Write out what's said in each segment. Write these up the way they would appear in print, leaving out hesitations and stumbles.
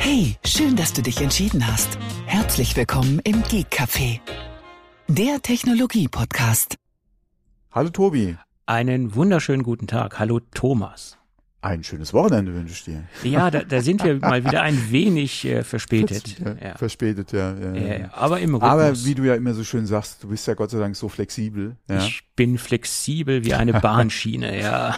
Hey, schön, dass du dich entschieden hast. Herzlich willkommen im Geek Café, der Technologie-Podcast. Hallo Tobi. Einen wunderschönen guten Tag. Hallo Thomas. Ein schönes Wochenende wünsche ich dir. Ja, da sind wir mal wieder ein wenig verspätet. Verspätet, ja. Aber im Rhythmus. Aber wie du ja immer so schön sagst, du bist ja Gott sei Dank so flexibel. Ja. Ich bin flexibel wie eine Bahnschiene, ja.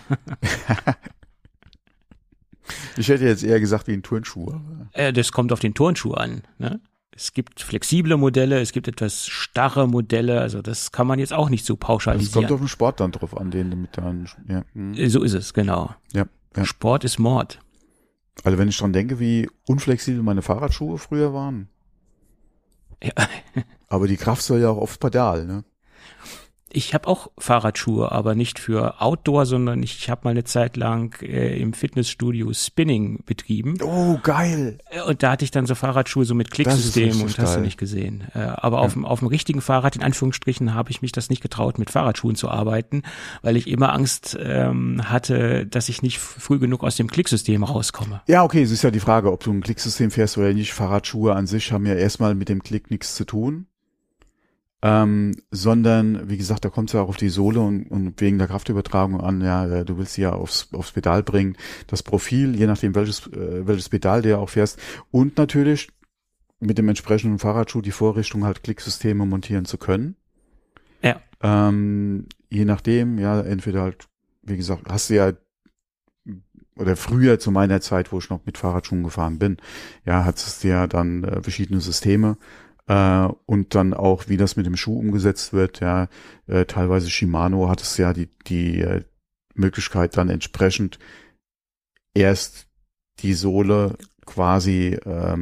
Ich hätte jetzt eher gesagt wie ein Turnschuh. Das kommt auf den Turnschuh an, ne? Es gibt flexible Modelle, es gibt etwas starre Modelle, also das kann man jetzt auch nicht so pauschalisieren. Es kommt auf den Sport dann drauf an, den du mit dann, ja. So ist es, genau. Ja. Sport ist Mord. Also wenn ich dran denke, wie unflexibel meine Fahrradschuhe früher waren. Ja. Aber die Kraft soll ja auch aufs Pedal, ne? Ich habe auch Fahrradschuhe, aber nicht für Outdoor, sondern ich habe mal eine Zeit lang im Fitnessstudio Spinning betrieben. Oh, geil. Und da hatte ich dann so Fahrradschuhe so mit Klicksystem und hast du nicht gesehen. Aber auf dem richtigen Fahrrad, in Anführungsstrichen, habe ich mich das nicht getraut, mit Fahrradschuhen zu arbeiten, weil ich immer Angst hatte, dass ich nicht früh genug aus dem Klicksystem rauskomme. Ja, okay, es ist ja die Frage, ob du ein Klicksystem fährst oder nicht. Fahrradschuhe an sich haben ja erstmal mit dem Klick nichts zu tun. Sondern, wie gesagt, da kommt es ja auch auf die Sohle und wegen der Kraftübertragung an, ja, du willst sie ja aufs Pedal bringen, das Profil, je nachdem welches Pedal du ja auch fährst und natürlich mit dem entsprechenden Fahrradschuh die Vorrichtung halt Klicksysteme montieren zu können. Ja. Je nachdem, ja, entweder halt, wie gesagt, hast du ja, oder früher zu meiner Zeit, wo ich noch mit Fahrradschuhen gefahren bin, ja, hattest du ja dann verschiedene Systeme, und dann auch, wie das mit dem Schuh umgesetzt wird, ja, teilweise Shimano hat es ja die Möglichkeit dann entsprechend erst die Sohle quasi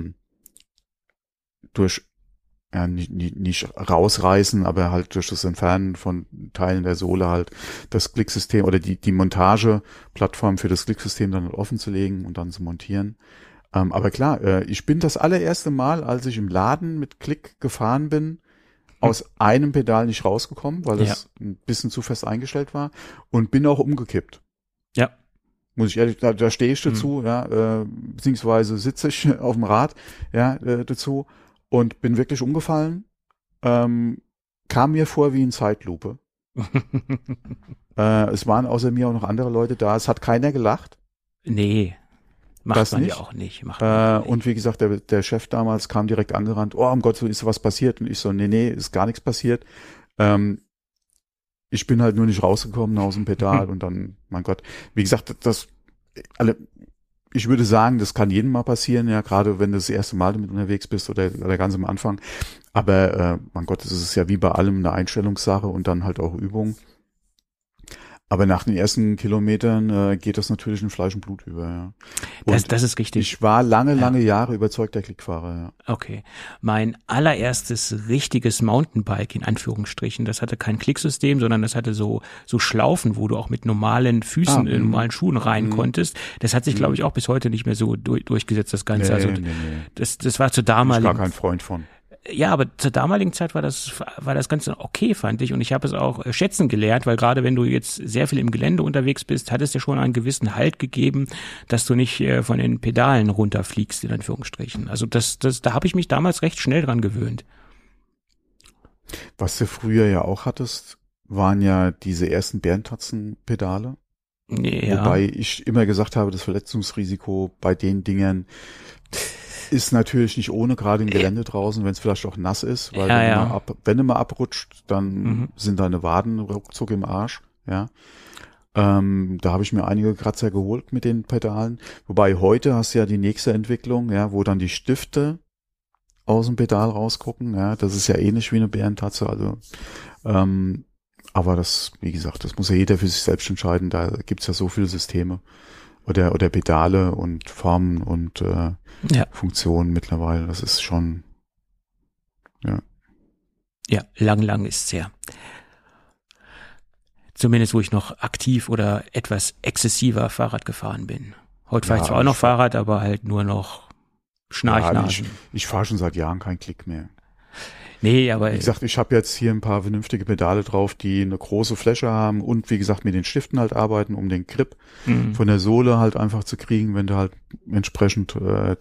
durch nicht rausreißen, aber halt durch das Entfernen von Teilen der Sohle halt das Klicksystem oder die Montageplattform für das Klicksystem dann offen zu legen und dann zu montieren. Aber klar, ich bin das allererste Mal, als ich im Laden mit Klick gefahren bin, aus einem Pedal nicht rausgekommen, weil das ein bisschen zu fest eingestellt war und bin auch umgekippt. Ja. Muss ich ehrlich, da stehe ich dazu, ja, beziehungsweise sitze ich auf dem Rad, ja, dazu und bin wirklich umgefallen, kam mir vor wie in Zeitlupe. Es waren außer mir auch noch andere Leute da, es hat keiner gelacht. Nee. Macht man ja auch nicht. Und wie gesagt, der Chef damals kam direkt angerannt, oh, um Gottes Willen, ist was passiert? Und ich so, nee, ist gar nichts passiert. Ich bin halt nur nicht rausgekommen aus dem Pedal und dann, mein Gott, wie gesagt, ich würde sagen, das kann jedem mal passieren, ja, gerade wenn du das erste Mal damit unterwegs bist oder ganz am Anfang. Aber, mein Gott, das ist ja wie bei allem eine Einstellungssache und dann halt auch Übung. Aber nach den ersten Kilometern geht das natürlich in Fleisch und Blut über. Ja. Das ist richtig. Ich war lange Jahre überzeugter Klickfahrer. Ja. Okay. Mein allererstes richtiges Mountainbike, in Anführungsstrichen, das hatte kein Klicksystem, sondern das hatte so Schlaufen, wo du auch mit normalen Füßen, normalen Schuhen rein konntest. Das hat sich, glaube ich, auch bis heute nicht mehr so durchgesetzt, das Ganze. Nee. Das war zu damaligen. Ich war gar kein Freund von. Ja, aber zur damaligen Zeit war das Ganze okay, fand ich. Und ich habe es auch schätzen gelernt, weil gerade wenn du jetzt sehr viel im Gelände unterwegs bist, hat es dir schon einen gewissen Halt gegeben, dass du nicht von den Pedalen runterfliegst, in Anführungsstrichen. Also da habe ich mich damals recht schnell dran gewöhnt. Was du früher ja auch hattest, waren ja diese ersten Bärentatzen-Pedale. Ja. Wobei ich immer gesagt habe, das Verletzungsrisiko bei den Dingern ist natürlich nicht ohne, gerade im Gelände draußen, wenn es vielleicht auch nass ist, weil wenn du mal abrutscht, dann sind deine Waden ruckzuck im Arsch, ja. Da habe ich mir einige Kratzer geholt mit den Pedalen, wobei heute hast du ja die nächste Entwicklung, ja, wo dann die Stifte aus dem Pedal rausgucken, ja, das ist ja ähnlich wie eine Bärentatze, also aber das, wie gesagt, das muss ja jeder für sich selbst entscheiden, da gibt's ja so viele Systeme oder Pedale und Formen und Funktionen mittlerweile. Das ist schon, ja. Ja, lang ist's her. Zumindest, wo ich noch aktiv oder etwas exzessiver Fahrrad gefahren bin. Heute fahre ich zwar auch noch Fahrrad, aber halt nur noch Schnarchnasen. Ich fahre schon seit Jahren keinen Klick mehr. Nee, aber... Wie gesagt, ich habe jetzt hier ein paar vernünftige Pedale drauf, die eine große Fläche haben und wie gesagt mit den Stiften halt arbeiten, um den Grip von der Sohle halt einfach zu kriegen, wenn du halt entsprechend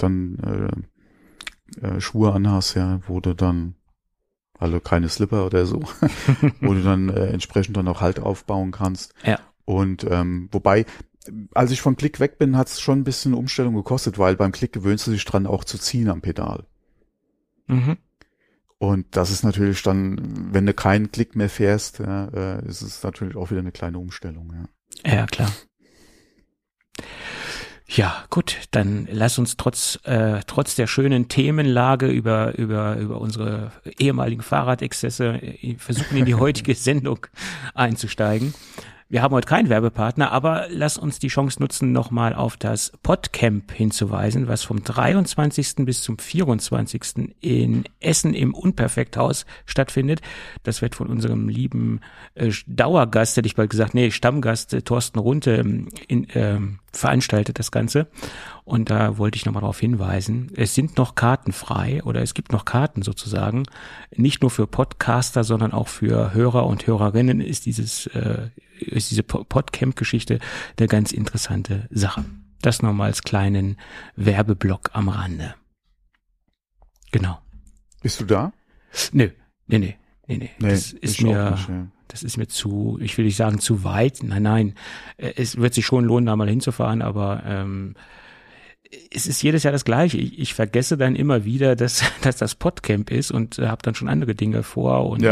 Schuhe anhast, ja, wo du dann, also keine Slipper oder so, wo du dann entsprechend dann auch Halt aufbauen kannst. Ja. Und wobei, als ich von Klick weg bin, hat es schon ein bisschen Umstellung gekostet, weil beim Klick gewöhnst du dich dran, auch zu ziehen am Pedal. Mhm. Und das ist natürlich dann, wenn du keinen Klick mehr fährst, ist es natürlich auch wieder eine kleine Umstellung. Ja, ja klar. Ja, gut, dann lass uns trotz der schönen Themenlage über unsere ehemaligen Fahrradexzesse versuchen, in die heutige Sendung einzusteigen. Wir haben heute keinen Werbepartner, aber lass uns die Chance nutzen, nochmal auf das Podcamp hinzuweisen, was vom 23. bis zum 24. in Essen im Unperfekthaus stattfindet. Das wird von unserem lieben Dauergast, hätte ich bald gesagt, Stammgast Thorsten Runte veranstaltet das Ganze. Und da wollte ich nochmal darauf hinweisen, es sind noch Karten frei oder es gibt noch Karten sozusagen. Nicht nur für Podcaster, sondern auch für Hörer und Hörerinnen ist diese Podcamp-Geschichte eine ganz interessante Sache. Das nochmal als kleinen Werbeblock am Rande. Genau. Bist du da? Nee. Das ist mir... Nicht, ja. Das ist mir zu, ich will nicht sagen zu weit. Nein. Es wird sich schon lohnen, da mal hinzufahren, aber es ist jedes Jahr das Gleiche. Ich vergesse dann immer wieder, dass das Podcamp ist und habe dann schon andere Dinge vor und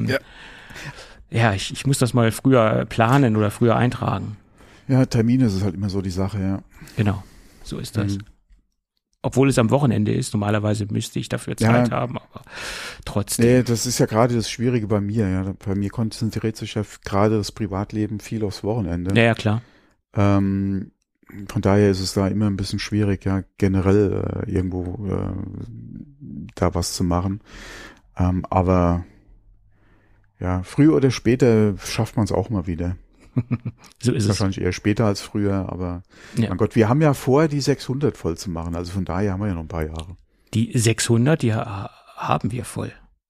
ich muss das mal früher planen oder früher eintragen. Ja, Termine ist halt immer so die Sache, ja. Genau, so ist das. Obwohl es am Wochenende ist, normalerweise müsste ich dafür Zeit haben, aber trotzdem. Nee, das ist ja gerade das Schwierige bei mir, ja. Bei mir konzentriert sich ja gerade das Privatleben viel aufs Wochenende. Ja, klar. Von daher ist es da immer ein bisschen schwierig, ja, generell irgendwo da was zu machen. Aber ja, früher oder später schafft man es auch mal wieder. So ist es. Wahrscheinlich eher später als früher, aber mein Gott, wir haben ja vor, die 600 voll zu machen. Also von daher haben wir ja noch ein paar Jahre. Die 600, die haben wir voll.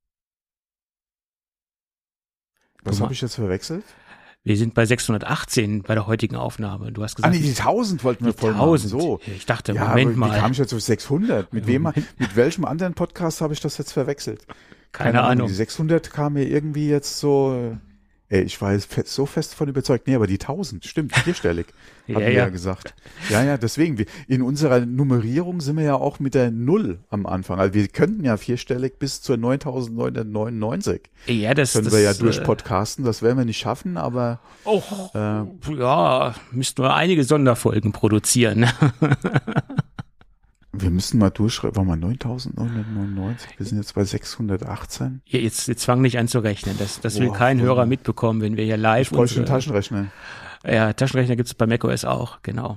Was habe ich jetzt verwechselt? Wir sind bei 618 bei der heutigen Aufnahme. Du hast gesagt, die 1000 wollten wir voll machen. So. Ich dachte, ja, Moment mal. Wie kam ich jetzt auf 600? Mit welchem anderen Podcast habe ich das jetzt verwechselt? Keine Ahnung. Die 600 kam mir irgendwie jetzt so, ich war jetzt so fest davon überzeugt. Nee, aber die 1000, stimmt, vierstellig, hatten wir ja gesagt. Ja, deswegen, in unserer Nummerierung sind wir ja auch mit der 0 am Anfang. Also wir könnten ja vierstellig bis zur 9.999. Ja, können wir ja durchpodcasten, das werden wir nicht schaffen, aber müssten wir einige Sonderfolgen produzieren. Wir müssen mal durchschreiben, war mal 9.999, wir sind jetzt bei 618. Ja, jetzt fang nicht an zu rechnen, das will kein Hörer mitbekommen, wenn wir hier live... Ich bräuchte einen Taschenrechner. Ja, Taschenrechner gibt's bei macOS auch, genau.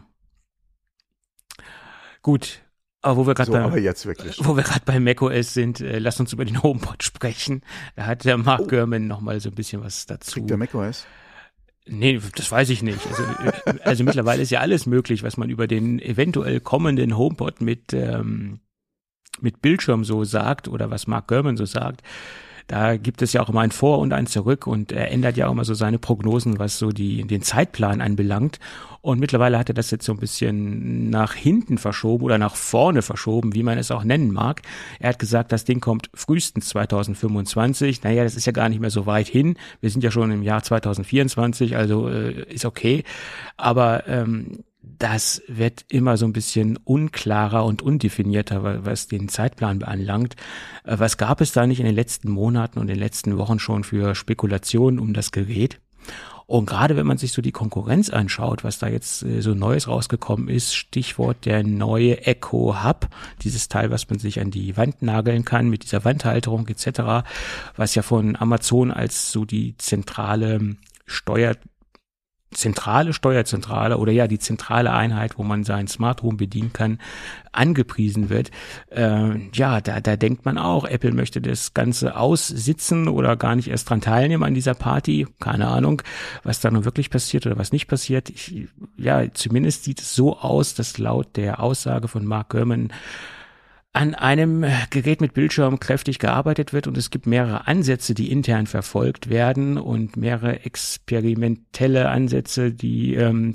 Gut, aber wo wir gerade bei macOS sind, lass uns über den HomePod sprechen. Da hat der Mark Gurman noch mal so ein bisschen was dazu. Kriegt der macOS? Nee, das weiß ich nicht. Also mittlerweile ist ja alles möglich, was man über den eventuell kommenden HomePod mit Bildschirm so sagt oder was Mark Gurman so sagt. Da gibt es ja auch immer ein Vor und ein Zurück und er ändert ja auch immer so seine Prognosen, was so den Zeitplan anbelangt. Und mittlerweile hat er das jetzt so ein bisschen nach hinten verschoben oder nach vorne verschoben, wie man es auch nennen mag. Er hat gesagt, das Ding kommt frühestens 2025. Naja, das ist ja gar nicht mehr so weit hin. Wir sind ja schon im Jahr 2024, also ist okay. Aber das wird immer so ein bisschen unklarer und undefinierter, was den Zeitplan anlangt. Was gab es da nicht in den letzten Monaten und in den letzten Wochen schon für Spekulationen um das Gerät? Und gerade wenn man sich so die Konkurrenz anschaut, was da jetzt so Neues rausgekommen ist, Stichwort der neue Echo Hub, dieses Teil, was man sich an die Wand nageln kann mit dieser Wandhalterung etc., was ja von Amazon als so die zentrale Steuerzentrale oder ja die zentrale Einheit, wo man sein Smart Home bedienen kann, angepriesen wird. Da denkt man auch, Apple möchte das Ganze aussitzen oder gar nicht erst dran teilnehmen an dieser Party. Keine Ahnung, was da nun wirklich passiert oder was nicht passiert. Zumindest sieht es so aus, dass laut der Aussage von Mark Gurman an einem Gerät mit Bildschirm kräftig gearbeitet wird und es gibt mehrere Ansätze, die intern verfolgt werden und mehrere experimentelle Ansätze, die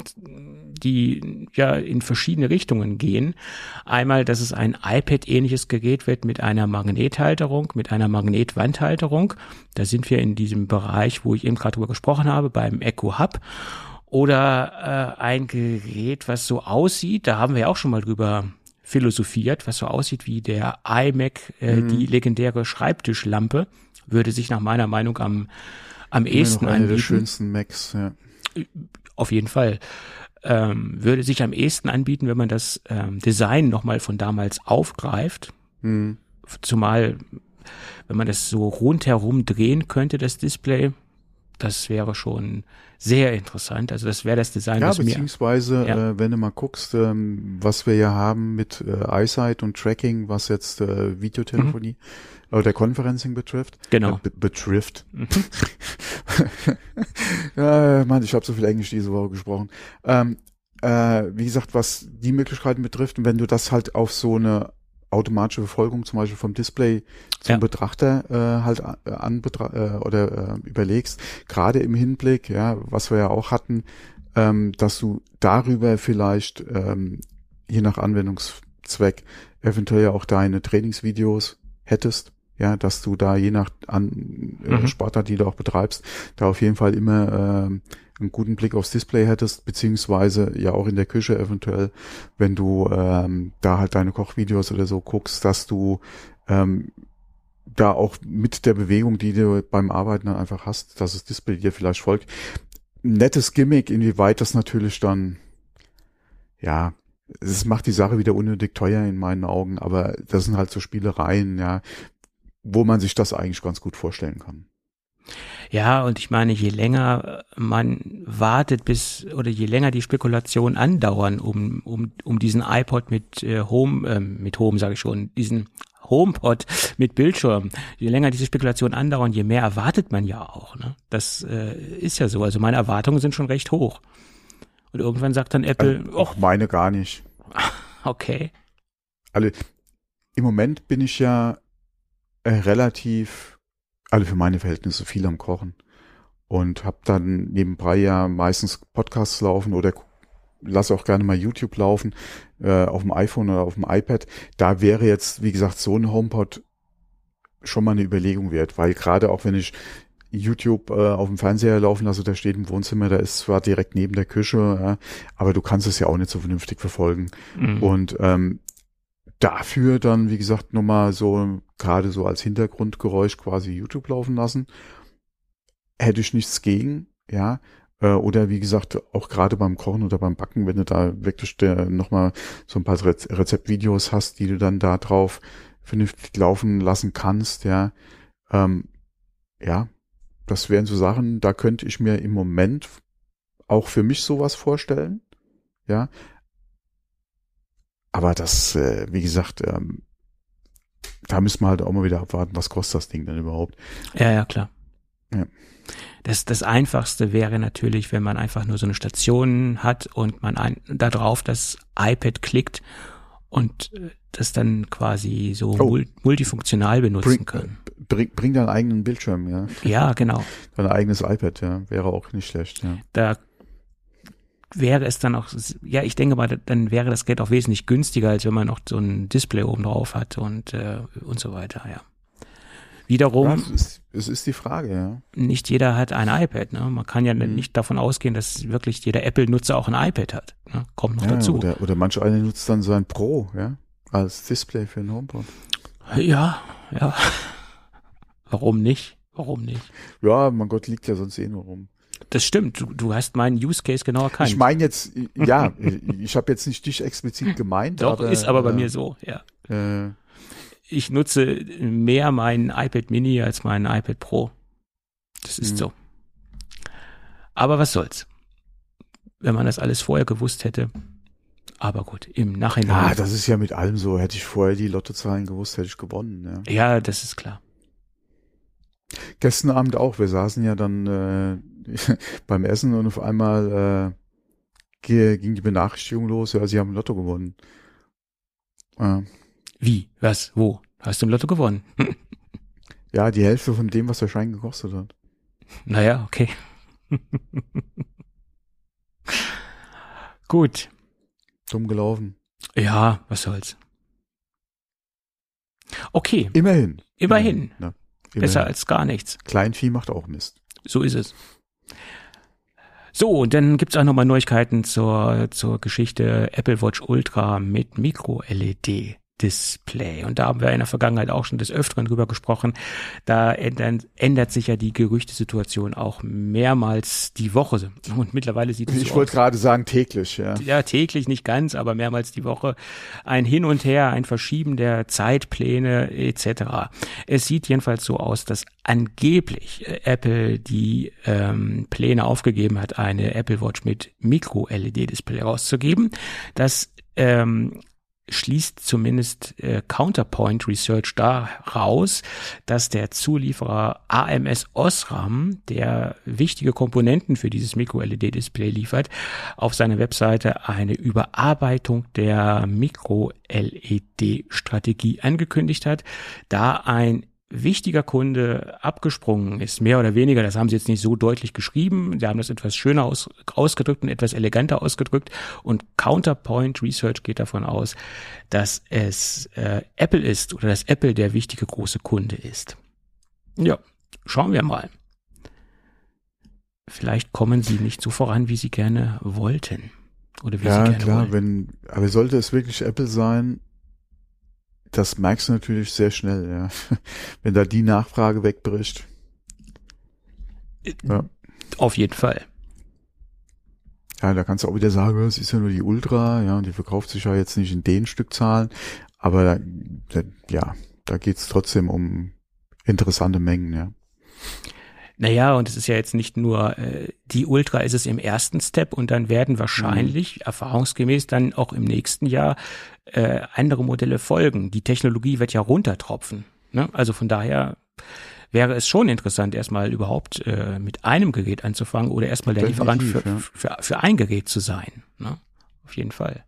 ja in verschiedene Richtungen gehen. Einmal, dass es ein iPad-ähnliches Gerät wird mit einer Magnethalterung, mit einer Magnetwandhalterung. Da sind wir in diesem Bereich, wo ich eben gerade drüber gesprochen habe, beim Echo Hub. Oder ein Gerät, was so aussieht, da haben wir ja auch schon mal drüber philosophiert, was so aussieht wie der iMac, die legendäre Schreibtischlampe, würde sich nach meiner Meinung am ehesten anbieten. Eine der schönsten Macs, ja. Auf jeden Fall. Würde sich am ehesten anbieten, wenn man das Design nochmal von damals aufgreift. Zumal, wenn man das so rundherum drehen könnte, das Display, das wäre schon sehr interessant. Also das wäre das Design, was beziehungsweise, wenn du mal guckst, was wir ja haben mit iSight und Tracking, was jetzt Videotelefonie oder Conferencing betrifft. Genau. Betrifft. Ja, Mann, ich habe so viel Englisch diese Woche gesprochen. Wie gesagt, was die Möglichkeiten betrifft, und wenn du das halt auf so eine automatische Verfolgung zum Beispiel vom Display zum Betrachter überlegst, gerade im Hinblick, ja, was wir ja auch hatten, dass du darüber vielleicht je nach Anwendungszweck eventuell ja auch deine Trainingsvideos hättest, ja, dass du da je nach Sportart, die du auch betreibst, da auf jeden Fall immer einen guten Blick aufs Display hättest, beziehungsweise ja auch in der Küche eventuell, wenn du da halt deine Kochvideos oder so guckst, dass du da auch mit der Bewegung, die du beim Arbeiten dann einfach hast, dass das Display dir vielleicht folgt. Nettes Gimmick, inwieweit das natürlich dann, ja, es macht die Sache wieder unnötig teuer in meinen Augen, aber das sind halt so Spielereien, ja, wo man sich das eigentlich ganz gut vorstellen kann. Ja, und ich meine, je länger man wartet je länger die Spekulationen andauern, um diesen iPod mit Home sage ich schon, diesen HomePod mit Bildschirm, je länger diese Spekulationen andauern, je mehr erwartet man ja auch, ne? Das ist ja so. Also meine Erwartungen sind schon recht hoch. Und irgendwann sagt dann Apple, auch meine gar nicht. Okay. Also im Moment bin ich ja relativ, für meine Verhältnisse viel am Kochen und habe dann nebenbei ja meistens Podcasts laufen oder lasse auch gerne mal YouTube laufen auf dem iPhone oder auf dem iPad. Da wäre jetzt, wie gesagt, so ein HomePod schon mal eine Überlegung wert, weil gerade auch wenn ich YouTube auf dem Fernseher laufen lasse, da steht im Wohnzimmer, da ist zwar direkt neben der Küche, ja, aber du kannst es ja auch nicht so vernünftig verfolgen. Und dafür dann, wie gesagt, nochmal so, gerade so als Hintergrundgeräusch quasi YouTube laufen lassen. Hätte ich nichts gegen, ja. Oder wie gesagt, auch gerade beim Kochen oder beim Backen, wenn du da wirklich nochmal so ein paar Rezeptvideos hast, die du dann da drauf vernünftig laufen lassen kannst, ja. Ja, das wären so Sachen, da könnte ich mir im Moment auch für mich sowas vorstellen, ja. Aber das, wie gesagt, da müssen wir halt auch mal wieder abwarten, was kostet das Ding denn überhaupt? Ja, klar. Ja. Das Einfachste wäre natürlich, wenn man einfach nur so eine Station hat und man da drauf das iPad klickt und das dann quasi so multifunktional benutzen kann. Bring deinen eigenen Bildschirm, ja. Ja, genau. Dein eigenes iPad, ja, wäre auch nicht schlecht, ja. Da wäre es dann auch, ja, ich denke mal, dann wäre das Gerät auch wesentlich günstiger, als wenn man noch so ein Display oben drauf hat und so weiter, ja. Wiederum, ja, es ist die Frage, ja. Nicht jeder hat ein iPad, ne? Man kann ja nicht davon ausgehen, dass wirklich jeder Apple-Nutzer auch ein iPad hat, ne? Kommt noch dazu. Oder manch einer nutzt dann sein Pro, ja, als Display für einen HomePod. Ja. Warum nicht? Ja, mein Gott, liegt ja sonst nur rum. Das stimmt, du hast meinen Use Case genau erkannt. Ich meine jetzt, ja, ich habe jetzt nicht dich explizit gemeint. Doch, ist aber bei mir so, ja. Ich nutze mehr meinen iPad Mini als meinen iPad Pro. Das ist so. Aber was soll's. Wenn man das alles vorher gewusst hätte. Aber gut, im Nachhinein. Ja, das ist ja mit allem so. Hätte ich vorher die Lottozahlen gewusst, hätte ich gewonnen. Ja, das ist klar. Gestern Abend auch. Wir saßen ja dann beim Essen und auf einmal ging die Benachrichtigung los. Ja, sie haben Lotto gewonnen. Wie? Was? Wo? Hast du im Lotto gewonnen? Ja, die Hälfte von dem, was der Schein gekostet hat. Naja, okay. Gut. Dumm gelaufen. Ja, was soll's. Okay. Immerhin. Ja, immerhin. Besser als gar nichts. Kleinvieh macht auch Mist. So ist es. So, und dann gibt's auch nochmal Neuigkeiten zur Geschichte Apple Watch Ultra mit Micro-LED-Display. Und da haben wir in der Vergangenheit auch schon des Öfteren drüber gesprochen. Da ändert sich ja die Gerüchtesituation auch mehrmals die Woche. Und mittlerweile sieht es so aus. Ich wollte gerade sagen täglich, ja. Ja, täglich nicht ganz, aber mehrmals die Woche. Ein Hin und Her, ein Verschieben der Zeitpläne etc. Es sieht jedenfalls so aus, dass angeblich Apple die Pläne aufgegeben hat, eine Apple Watch mit Micro-LED-Display rauszugeben. Das schließt zumindest Counterpoint Research da raus, dass der Zulieferer ams Osram, der wichtige Komponenten für dieses Micro-LED-Display liefert, auf seiner Webseite eine Überarbeitung der Micro-LED-Strategie angekündigt hat, da ein wichtiger Kunde abgesprungen ist, mehr oder weniger, das haben sie jetzt nicht so deutlich geschrieben, sie haben das etwas schöner ausgedrückt und etwas eleganter ausgedrückt, und Counterpoint Research geht davon aus, dass es Apple ist oder dass Apple der wichtige große Kunde ist. Ja, schauen wir mal. Vielleicht kommen sie nicht so voran, wie sie gerne wollten. Oder wie sie gerne klar, wollen. Aber sollte es wirklich Apple sein, das merkst du natürlich sehr schnell, ja. Wenn da die Nachfrage wegbricht. Ja. Auf jeden Fall. Ja, da kannst du auch wieder sagen, es ist ja nur die Ultra, ja, und die verkauft sich ja jetzt nicht in den Stückzahlen, aber da geht's trotzdem um interessante Mengen, ja. Naja, und es ist ja jetzt nicht nur die Ultra, ist es im ersten Step, und dann werden wahrscheinlich erfahrungsgemäß dann auch im nächsten Jahr andere Modelle folgen. Die Technologie wird ja runtertropfen, ne? Also von daher wäre es schon interessant, erstmal überhaupt mit einem Gerät anzufangen oder erstmal der Lieferant für ein Gerät zu sein, ne? Auf jeden Fall.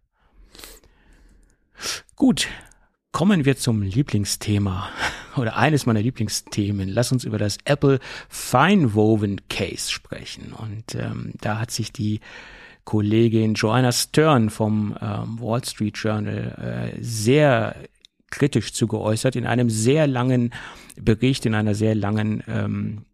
Gut. Kommen wir zum Lieblingsthema oder eines meiner Lieblingsthemen. Lass uns über das Apple Finewoven Case sprechen. Und da hat sich die Kollegin Joanna Stern vom Wall Street Journal sehr kritisch zu geäußert in einem sehr langen Bericht, in einem sehr langen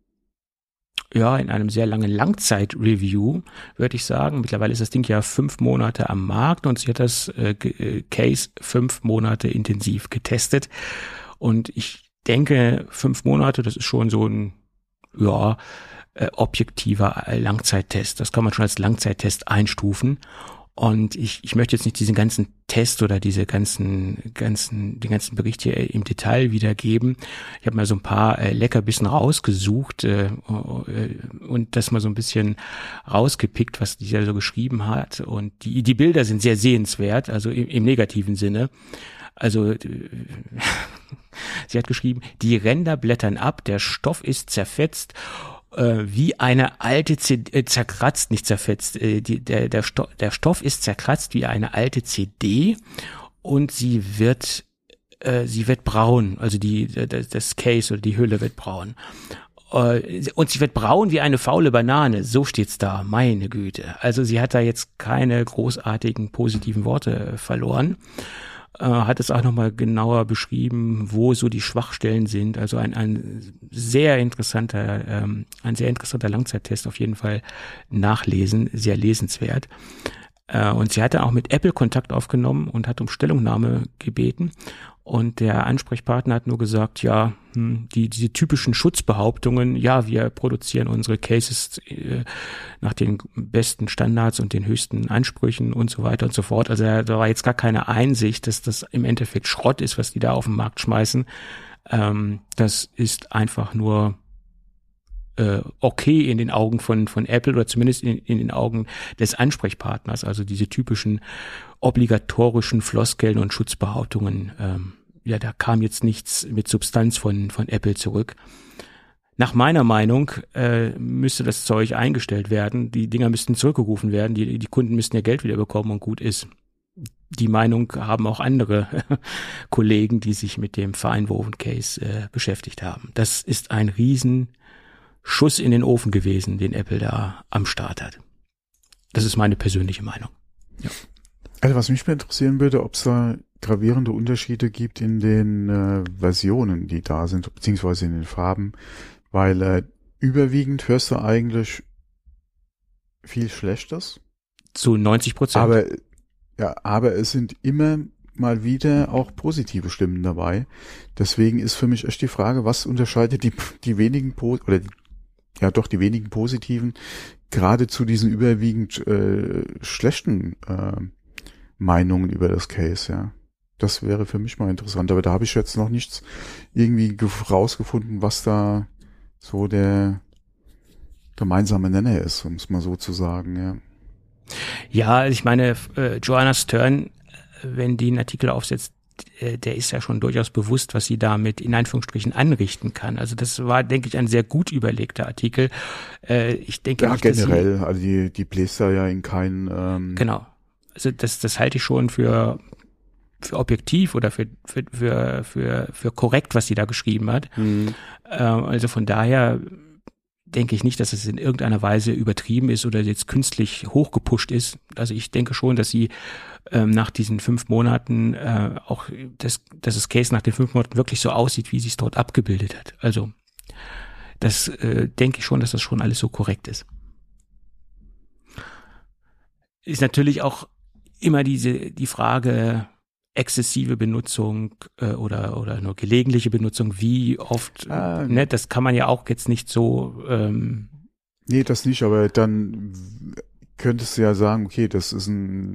Langzeit-Review, würde ich sagen. Mittlerweile ist das Ding ja 5 Monate am Markt und sie hat das Case 5 Monate intensiv getestet. Und ich denke, 5 Monate, das ist schon so ein, objektiver Langzeittest. Das kann man schon als Langzeittest einstufen. Und ich möchte jetzt nicht diesen ganzen Test oder den ganzen Bericht hier im Detail wiedergeben. Ich habe mal so ein paar Leckerbissen rausgesucht und das mal so ein bisschen rausgepickt, was die da so geschrieben hat. Und die Bilder sind sehr sehenswert, also im negativen Sinne. Also sie hat geschrieben, die Ränder blättern ab, der Stoff ist zerfetzt, wie eine alte CD, zerkratzt, nicht zerfetzt, der Stoff ist zerkratzt wie eine alte CD und sie wird braun, also das Case oder die Hülle wird braun. Und sie wird braun wie eine faule Banane, so steht's da, meine Güte. Also sie hat da jetzt keine großartigen positiven Worte verloren. Hat es auch nochmal genauer beschrieben, wo so die Schwachstellen sind. Also ein sehr interessanter Langzeittest, auf jeden Fall nachlesen, sehr lesenswert. Und sie hatte auch mit Apple Kontakt aufgenommen und hat um Stellungnahme gebeten. Und der Ansprechpartner hat nur gesagt, ja, diese typischen Schutzbehauptungen, ja, wir produzieren unsere Cases nach den besten Standards und den höchsten Ansprüchen und so weiter und so fort. Also da war jetzt gar keine Einsicht, dass das im Endeffekt Schrott ist, was die da auf den Markt schmeißen. Das ist einfach nur okay in den Augen von Apple oder zumindest in den Augen des Ansprechpartners. Also diese typischen obligatorischen Floskeln und Schutzbehauptungen, da kam jetzt nichts mit Substanz von Apple zurück. Nach meiner Meinung müsste das Zeug eingestellt werden, die Dinger müssten zurückgerufen werden, die Kunden müssten ihr Geld wieder bekommen und gut ist. die Meinung haben auch andere Kollegen, die sich mit dem Fine-Woven-Case beschäftigt haben. Das ist ein Riesenschuss in den Ofen gewesen, den Apple da am Start hat. Das ist meine persönliche Meinung. Ja. Also was mich mehr interessieren würde, ob es da gravierende Unterschiede gibt in den Versionen, die da sind, beziehungsweise in den Farben, weil überwiegend hörst du eigentlich viel Schlechtes. Zu 90%. Aber es sind immer mal wieder auch positive Stimmen dabei. Deswegen ist für mich echt die Frage, was unterscheidet die wenigen die wenigen positiven gerade zu diesen überwiegend schlechten Meinungen über das Case, ja. Das wäre für mich mal interessant, aber da habe ich jetzt noch nichts irgendwie rausgefunden, was da so der gemeinsame Nenner ist, um es mal so zu sagen, ja. Ja, ich meine, Joanna Stern, wenn die einen Artikel aufsetzt, der ist ja schon durchaus bewusst, was sie damit in Anführungsstrichen anrichten kann. Also das war, denke ich, ein sehr gut überlegter Artikel. Ich denke ja, nicht, generell, also die bläst da ja in keinen genau. Also das halte ich schon für objektiv oder für korrekt, was sie da geschrieben hat. Also von daher denke ich nicht, dass es in irgendeiner Weise übertrieben ist oder jetzt künstlich hochgepusht ist. Also ich denke schon, dass sie nach diesen 5 Monaten auch, dass das Case nach den 5 Monaten wirklich so aussieht, wie sie es dort abgebildet hat. Also das denke ich schon, dass das schon alles so korrekt ist. Ist natürlich auch immer die Frage, exzessive Benutzung oder nur gelegentliche Benutzung, wie oft, ne, das kann man ja auch jetzt nicht so nee, das nicht, aber dann könntest du ja sagen, okay, das ist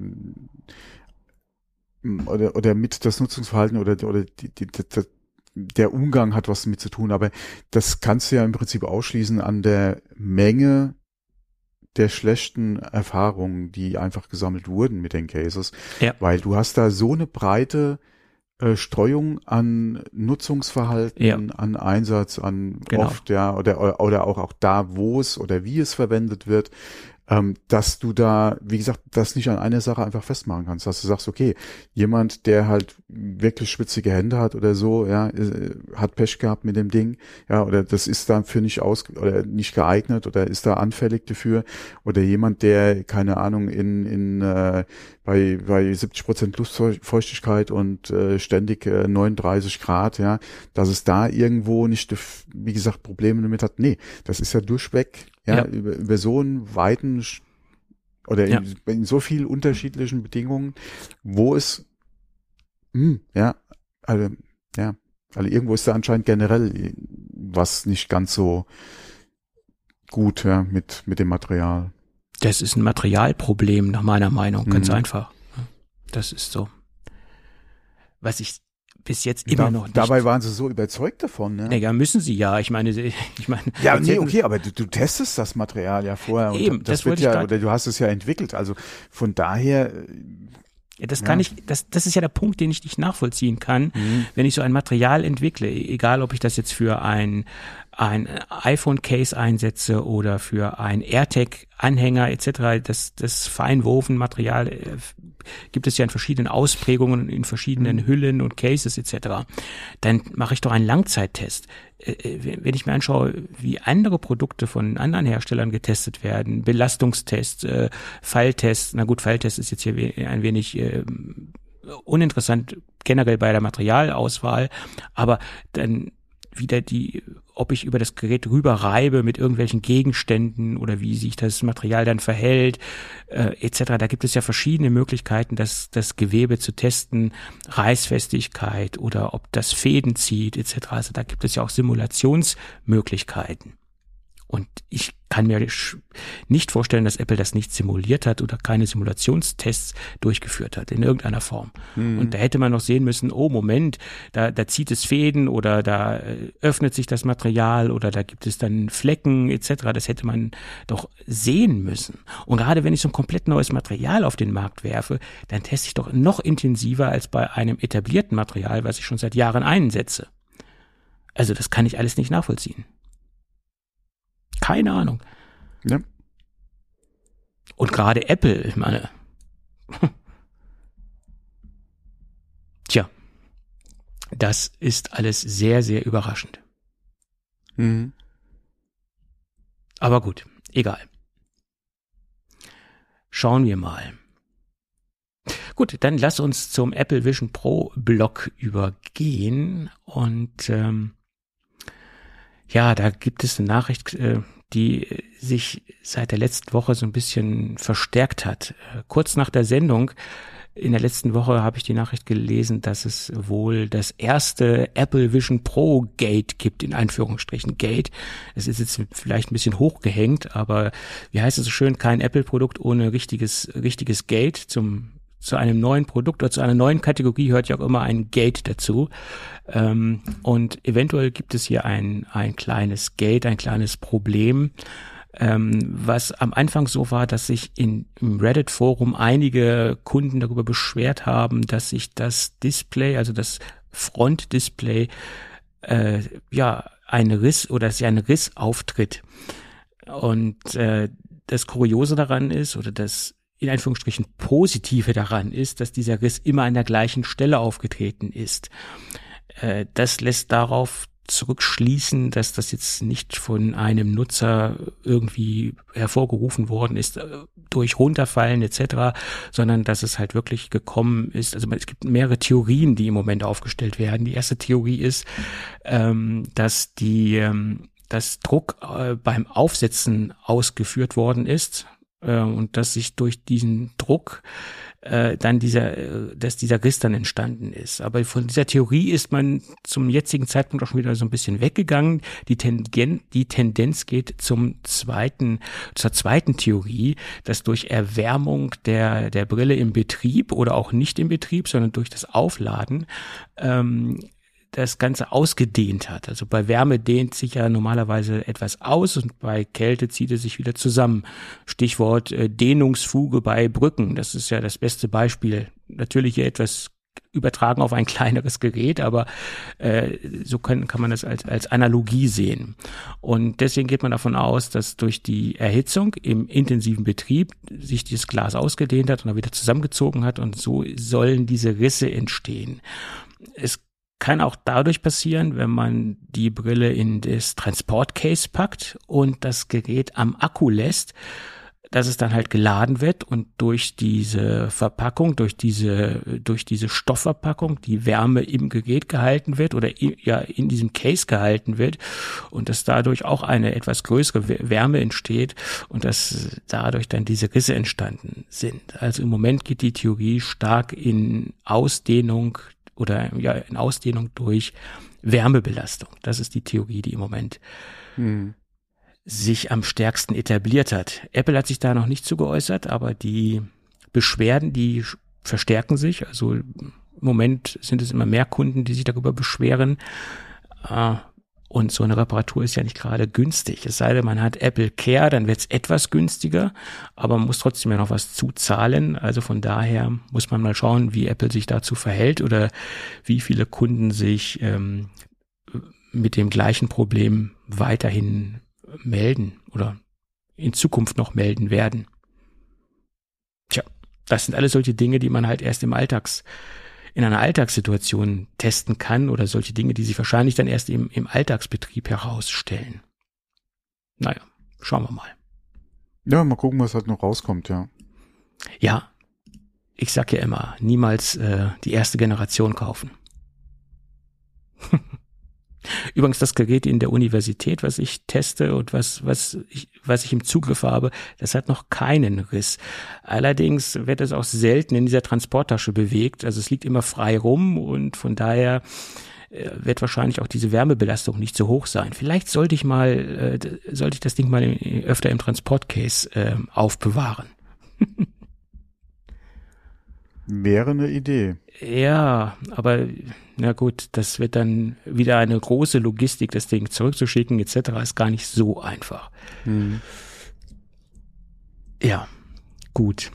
oder mit das Nutzungsverhalten oder der Umgang hat was damit zu tun, aber das kannst du ja im Prinzip ausschließen an der Menge der schlechten Erfahrungen, die einfach gesammelt wurden mit den Cases, weil du hast da so eine breite Streuung an Nutzungsverhalten, an Einsatz, an oft, oder auch da, wo es oder wie es verwendet wird, dass du da, wie gesagt, das nicht an einer Sache einfach festmachen kannst, dass du sagst, okay, jemand, der halt wirklich schwitzige Hände hat oder so, ja, hat Pech gehabt mit dem Ding, ja, oder das ist dafür nicht oder nicht geeignet oder ist da anfällig dafür, oder jemand, der, keine Ahnung, bei 70% Luftfeuchtigkeit und ständig 39 Grad, ja, dass es da irgendwo nicht, wie gesagt, Probleme damit hat. Nee, das ist ja durchweg, über so einen weiten oder in so vielen unterschiedlichen Bedingungen, wo es also irgendwo ist da anscheinend generell was nicht ganz so gut, mit dem Material. Das ist ein Materialproblem nach meiner Meinung, ganz einfach. Das ist so. Was ich bis jetzt immer noch nicht. Dabei waren sie so überzeugt davon, ne? Ja, müssen sie ja. Ich meine. Ja, nee, okay, aber du testest das Material ja vorher. Eben, und das wird ja, oder du hast es ja entwickelt. Also von daher. Ja, das kann ich, das ist ja der Punkt, den ich nicht nachvollziehen kann, wenn ich so ein Material entwickle, egal ob ich das jetzt für ein iPhone-Case einsetze oder für ein AirTag-Anhänger etc., das Feinwoven-Material gibt es ja in verschiedenen Ausprägungen, in verschiedenen Hüllen und Cases etc. Dann mache ich doch einen Langzeittest. Wenn ich mir anschaue, wie andere Produkte von anderen Herstellern getestet werden, Belastungstests, Falltests, na gut, Falltest ist jetzt hier ein wenig uninteressant generell bei der Materialauswahl, aber dann wieder ob ich über das Gerät rüber reibe mit irgendwelchen Gegenständen oder wie sich das Material dann verhält, etc. Da gibt es ja verschiedene Möglichkeiten, das Gewebe zu testen, Reißfestigkeit oder ob das Fäden zieht, etc. Also da gibt es ja auch Simulationsmöglichkeiten. Und ich kann mir nicht vorstellen, dass Apple das nicht simuliert hat oder keine Simulationstests durchgeführt hat in irgendeiner Form. Und da hätte man noch sehen müssen, oh Moment, da zieht es Fäden oder da öffnet sich das Material oder da gibt es dann Flecken etc. Das hätte man doch sehen müssen. Und gerade wenn ich so ein komplett neues Material auf den Markt werfe, dann teste ich doch noch intensiver als bei einem etablierten Material, was ich schon seit Jahren einsetze. Also das kann ich alles nicht nachvollziehen. Keine Ahnung. Ja. Und gerade Apple, ich meine, Das ist alles sehr, sehr überraschend. Mhm. Aber gut, egal. Schauen wir mal. Gut, dann lass uns zum Apple Vision Pro Blog übergehen und da gibt es eine Nachricht, die sich seit der letzten Woche so ein bisschen verstärkt hat. Kurz nach der Sendung in der letzten Woche habe ich die Nachricht gelesen, dass es wohl das erste Apple Vision Pro Gate gibt, in Anführungsstrichen Gate. Es ist jetzt vielleicht ein bisschen hochgehängt, aber wie heißt es so schön, kein Apple-Produkt ohne richtiges Gate. Zu einem neuen Produkt oder zu einer neuen Kategorie hört ja auch immer ein Gate dazu. Und eventuell gibt es hier ein kleines Gate, ein kleines Problem, was am Anfang so war, dass sich im Reddit-Forum einige Kunden darüber beschwert haben, dass sich das Display, also das Frontdisplay, ein Riss auftritt. Und das Kuriose daran ist, oder das in Anführungsstrichen Positive daran ist, dass dieser Riss immer an der gleichen Stelle aufgetreten ist. Das lässt darauf zurückschließen, dass das jetzt nicht von einem Nutzer irgendwie hervorgerufen worden ist durch Runterfallen etc., sondern dass es halt wirklich gekommen ist. Also es gibt mehrere Theorien, die im Moment aufgestellt werden. Die erste Theorie ist, dass das Druck beim Aufsetzen ausgeführt worden ist und dass sich durch diesen Druck dass dieser Riss dann entstanden ist. Aber von dieser Theorie ist man zum jetzigen Zeitpunkt auch schon wieder so ein bisschen weggegangen. Die Tendenz geht zur zweiten Theorie, dass durch Erwärmung der Brille im Betrieb oder auch nicht im Betrieb, sondern durch das Aufladen, das Ganze ausgedehnt hat. Also bei Wärme dehnt sich ja normalerweise etwas aus und bei Kälte zieht es sich wieder zusammen. Stichwort Dehnungsfuge bei Brücken. Das ist ja das beste Beispiel. Natürlich hier etwas übertragen auf ein kleineres Gerät, aber so kann man das als Analogie sehen. Und deswegen geht man davon aus, dass durch die Erhitzung im intensiven Betrieb sich dieses Glas ausgedehnt hat und dann wieder zusammengezogen hat und so sollen diese Risse entstehen. Es kann auch dadurch passieren, wenn man die Brille in das Transportcase packt und das Gerät am Akku lässt, dass es dann halt geladen wird und durch diese Verpackung, durch diese Stoffverpackung die Wärme im Gerät gehalten wird oder in diesem Case gehalten wird und dass dadurch auch eine etwas größere Wärme entsteht und dass dadurch dann diese Risse entstanden sind. Also im Moment geht die Theorie stark in Ausdehnung durch Wärmebelastung. Das ist die Theorie, die im Moment sich am stärksten etabliert hat. Apple hat sich da noch nicht zu geäußert, aber die Beschwerden, die verstärken sich. Also im Moment sind es immer mehr Kunden, die sich darüber beschweren. Und so eine Reparatur ist ja nicht gerade günstig. Es sei denn, man hat Apple Care, dann wird es etwas günstiger, aber man muss trotzdem ja noch was zuzahlen. Also von daher muss man mal schauen, wie Apple sich dazu verhält oder wie viele Kunden sich mit dem gleichen Problem weiterhin melden oder in Zukunft noch melden werden. Tja, das sind alles solche Dinge, die man halt erst in einer Alltagssituation testen kann oder solche Dinge, die sich wahrscheinlich dann erst im Alltagsbetrieb herausstellen. Naja, schauen wir mal. Ja, mal gucken, was halt noch rauskommt, ja. Ja, ich sag ja immer, niemals die erste Generation kaufen. Übrigens, das Gerät in der Universität, was ich teste und was ich im Zugriff habe, das hat noch keinen Riss. Allerdings wird es auch selten in dieser Transporttasche bewegt. Also es liegt immer frei rum und von daher wird wahrscheinlich auch diese Wärmebelastung nicht so hoch sein. Vielleicht sollte ich das Ding mal öfter im Transportcase aufbewahren. Wäre eine Idee. Ja, aber na gut, das wird dann wieder eine große Logistik, das Ding zurückzuschicken etc. ist gar nicht so einfach. Ja, gut.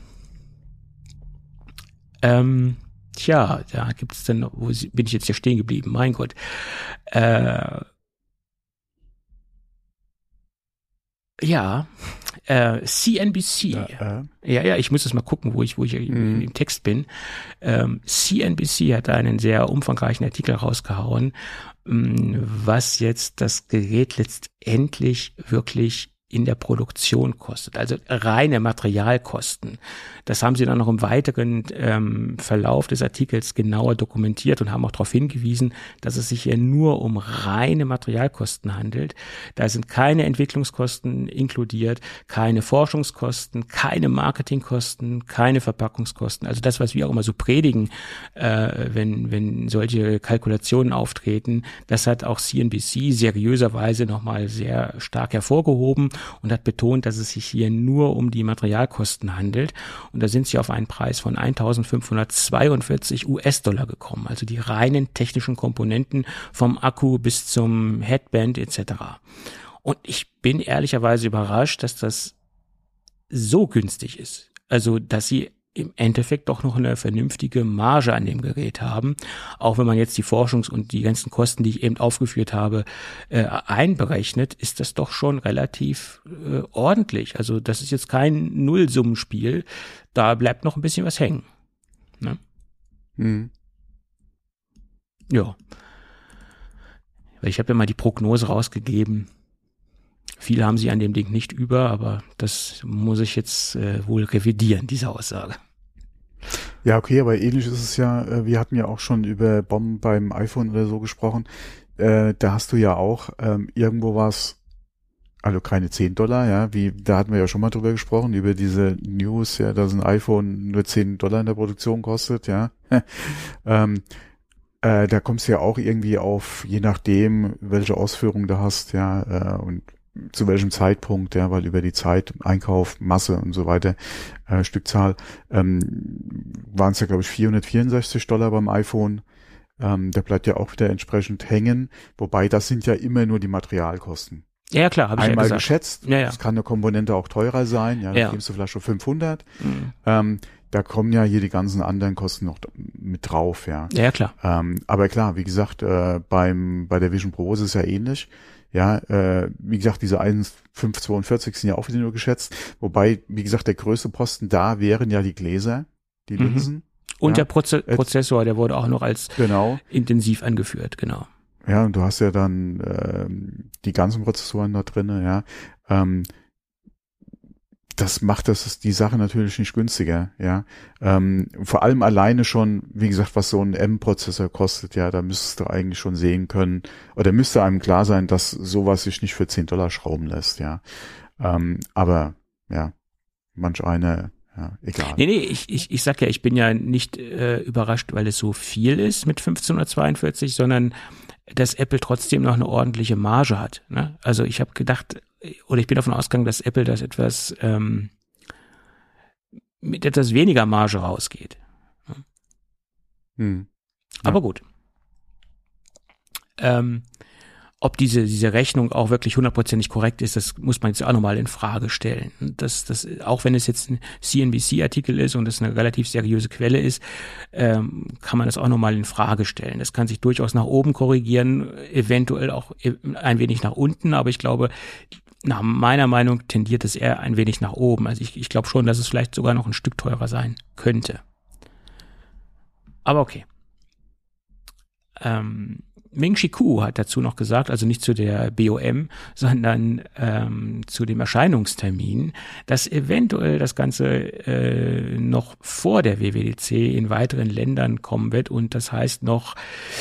Tja, da gibt es dann, bin ich jetzt hier stehen geblieben? Mein Gott. Ja, CNBC. Ja, ich muss jetzt mal gucken, wo ich im Text bin. CNBC hat einen sehr umfangreichen Artikel rausgehauen, was jetzt das Gerät letztendlich wirklich in der Produktion kostet, also reine Materialkosten. Das haben sie dann noch im weiteren Verlauf des Artikels genauer dokumentiert und haben auch darauf hingewiesen, dass es sich hier nur um reine Materialkosten handelt. Da sind keine Entwicklungskosten inkludiert, keine Forschungskosten, keine Marketingkosten, keine Verpackungskosten. Also das, was wir auch immer so predigen, wenn solche Kalkulationen auftreten, das hat auch CNBC seriöserweise nochmal sehr stark hervorgehoben und hat betont, dass es sich hier nur um die Materialkosten handelt. Und da sind sie auf einen Preis von 1.542 US-Dollar gekommen, also die reinen technischen Komponenten vom Akku bis zum Headband etc. Und ich bin ehrlicherweise überrascht, dass das so günstig ist. Also, dass sie im Endeffekt doch noch eine vernünftige Marge an dem Gerät haben, auch wenn man jetzt die Forschungs- und die ganzen Kosten, die ich eben aufgeführt habe, einberechnet, ist das doch schon relativ ordentlich. Also das ist jetzt kein Nullsummenspiel, da bleibt noch ein bisschen was hängen. Ne? Ja. Weil ich habe ja mal die Prognose rausgegeben, viel haben sie an dem Ding nicht über, aber das muss ich jetzt wohl revidieren, diese Aussage. Ja, okay, aber ähnlich ist es ja, wir hatten ja auch schon über Bomben beim iPhone oder so gesprochen. Da hast du ja auch irgendwo was, also keine $10, ja, da hatten wir ja schon mal drüber gesprochen, über diese News, ja, dass ein iPhone nur $10 in der Produktion kostet, ja. Da kommst du ja auch irgendwie auf, je nachdem, welche Ausführung du hast, ja, und zu welchem Zeitpunkt, ja, weil über die Zeit, Einkauf, Masse und so weiter, Stückzahl, waren es ja, glaube ich, $464 beim iPhone. Da bleibt ja auch wieder entsprechend hängen, wobei das sind ja immer nur die Materialkosten. Ja, klar, habe ich einmal ja gesagt. Geschätzt, ja. Das kann eine Komponente auch teurer sein, ja, da gibst du vielleicht schon 500. Da kommen ja hier die ganzen anderen Kosten noch mit drauf, ja. Ja, klar. Aber klar, wie gesagt, bei der Vision Pro ist es ja ähnlich. Ja, wie gesagt, diese 1.542 sind ja auch wieder nur geschätzt. Wobei, wie gesagt, der größte Posten da wären ja die Gläser, die Linsen. Und der Prozessor, der wurde auch noch als intensiv angeführt, genau. Ja, und du hast ja dann die ganzen Prozessoren da drinne, ja. Das macht die Sache natürlich nicht günstiger, ja. Vor allem alleine schon, wie gesagt, was so ein M-Prozessor kostet, ja, da müsstest du eigentlich schon sehen können, oder müsste einem klar sein, dass sowas sich nicht für $10 schrauben lässt, ja. Aber, ja, manch eine, ja, egal. Nee, ich sag ja, ich bin ja nicht überrascht, weil es so viel ist mit 1542, sondern dass Apple trotzdem noch eine ordentliche Marge hat, ne? Also ich habe gedacht, oder ich bin davon ausgegangen, dass Apple das etwas mit etwas weniger Marge rausgeht. Ja. Aber gut. Ob diese Rechnung auch wirklich 100% korrekt ist, das muss man jetzt auch nochmal in Frage stellen. Das, auch wenn es jetzt ein CNBC-Artikel ist und es eine relativ seriöse Quelle ist, kann man das auch nochmal in Frage stellen. Das kann sich durchaus nach oben korrigieren, eventuell auch ein wenig nach unten, aber ich glaube, nach meiner Meinung tendiert es eher ein wenig nach oben. Also ich glaube schon, dass es vielleicht sogar noch ein Stück teurer sein könnte. Aber okay. Ming-Chi Kuo hat dazu noch gesagt, also nicht zu der BOM, sondern zu dem Erscheinungstermin, dass eventuell das Ganze noch vor der WWDC in weiteren Ländern kommen wird und das heißt noch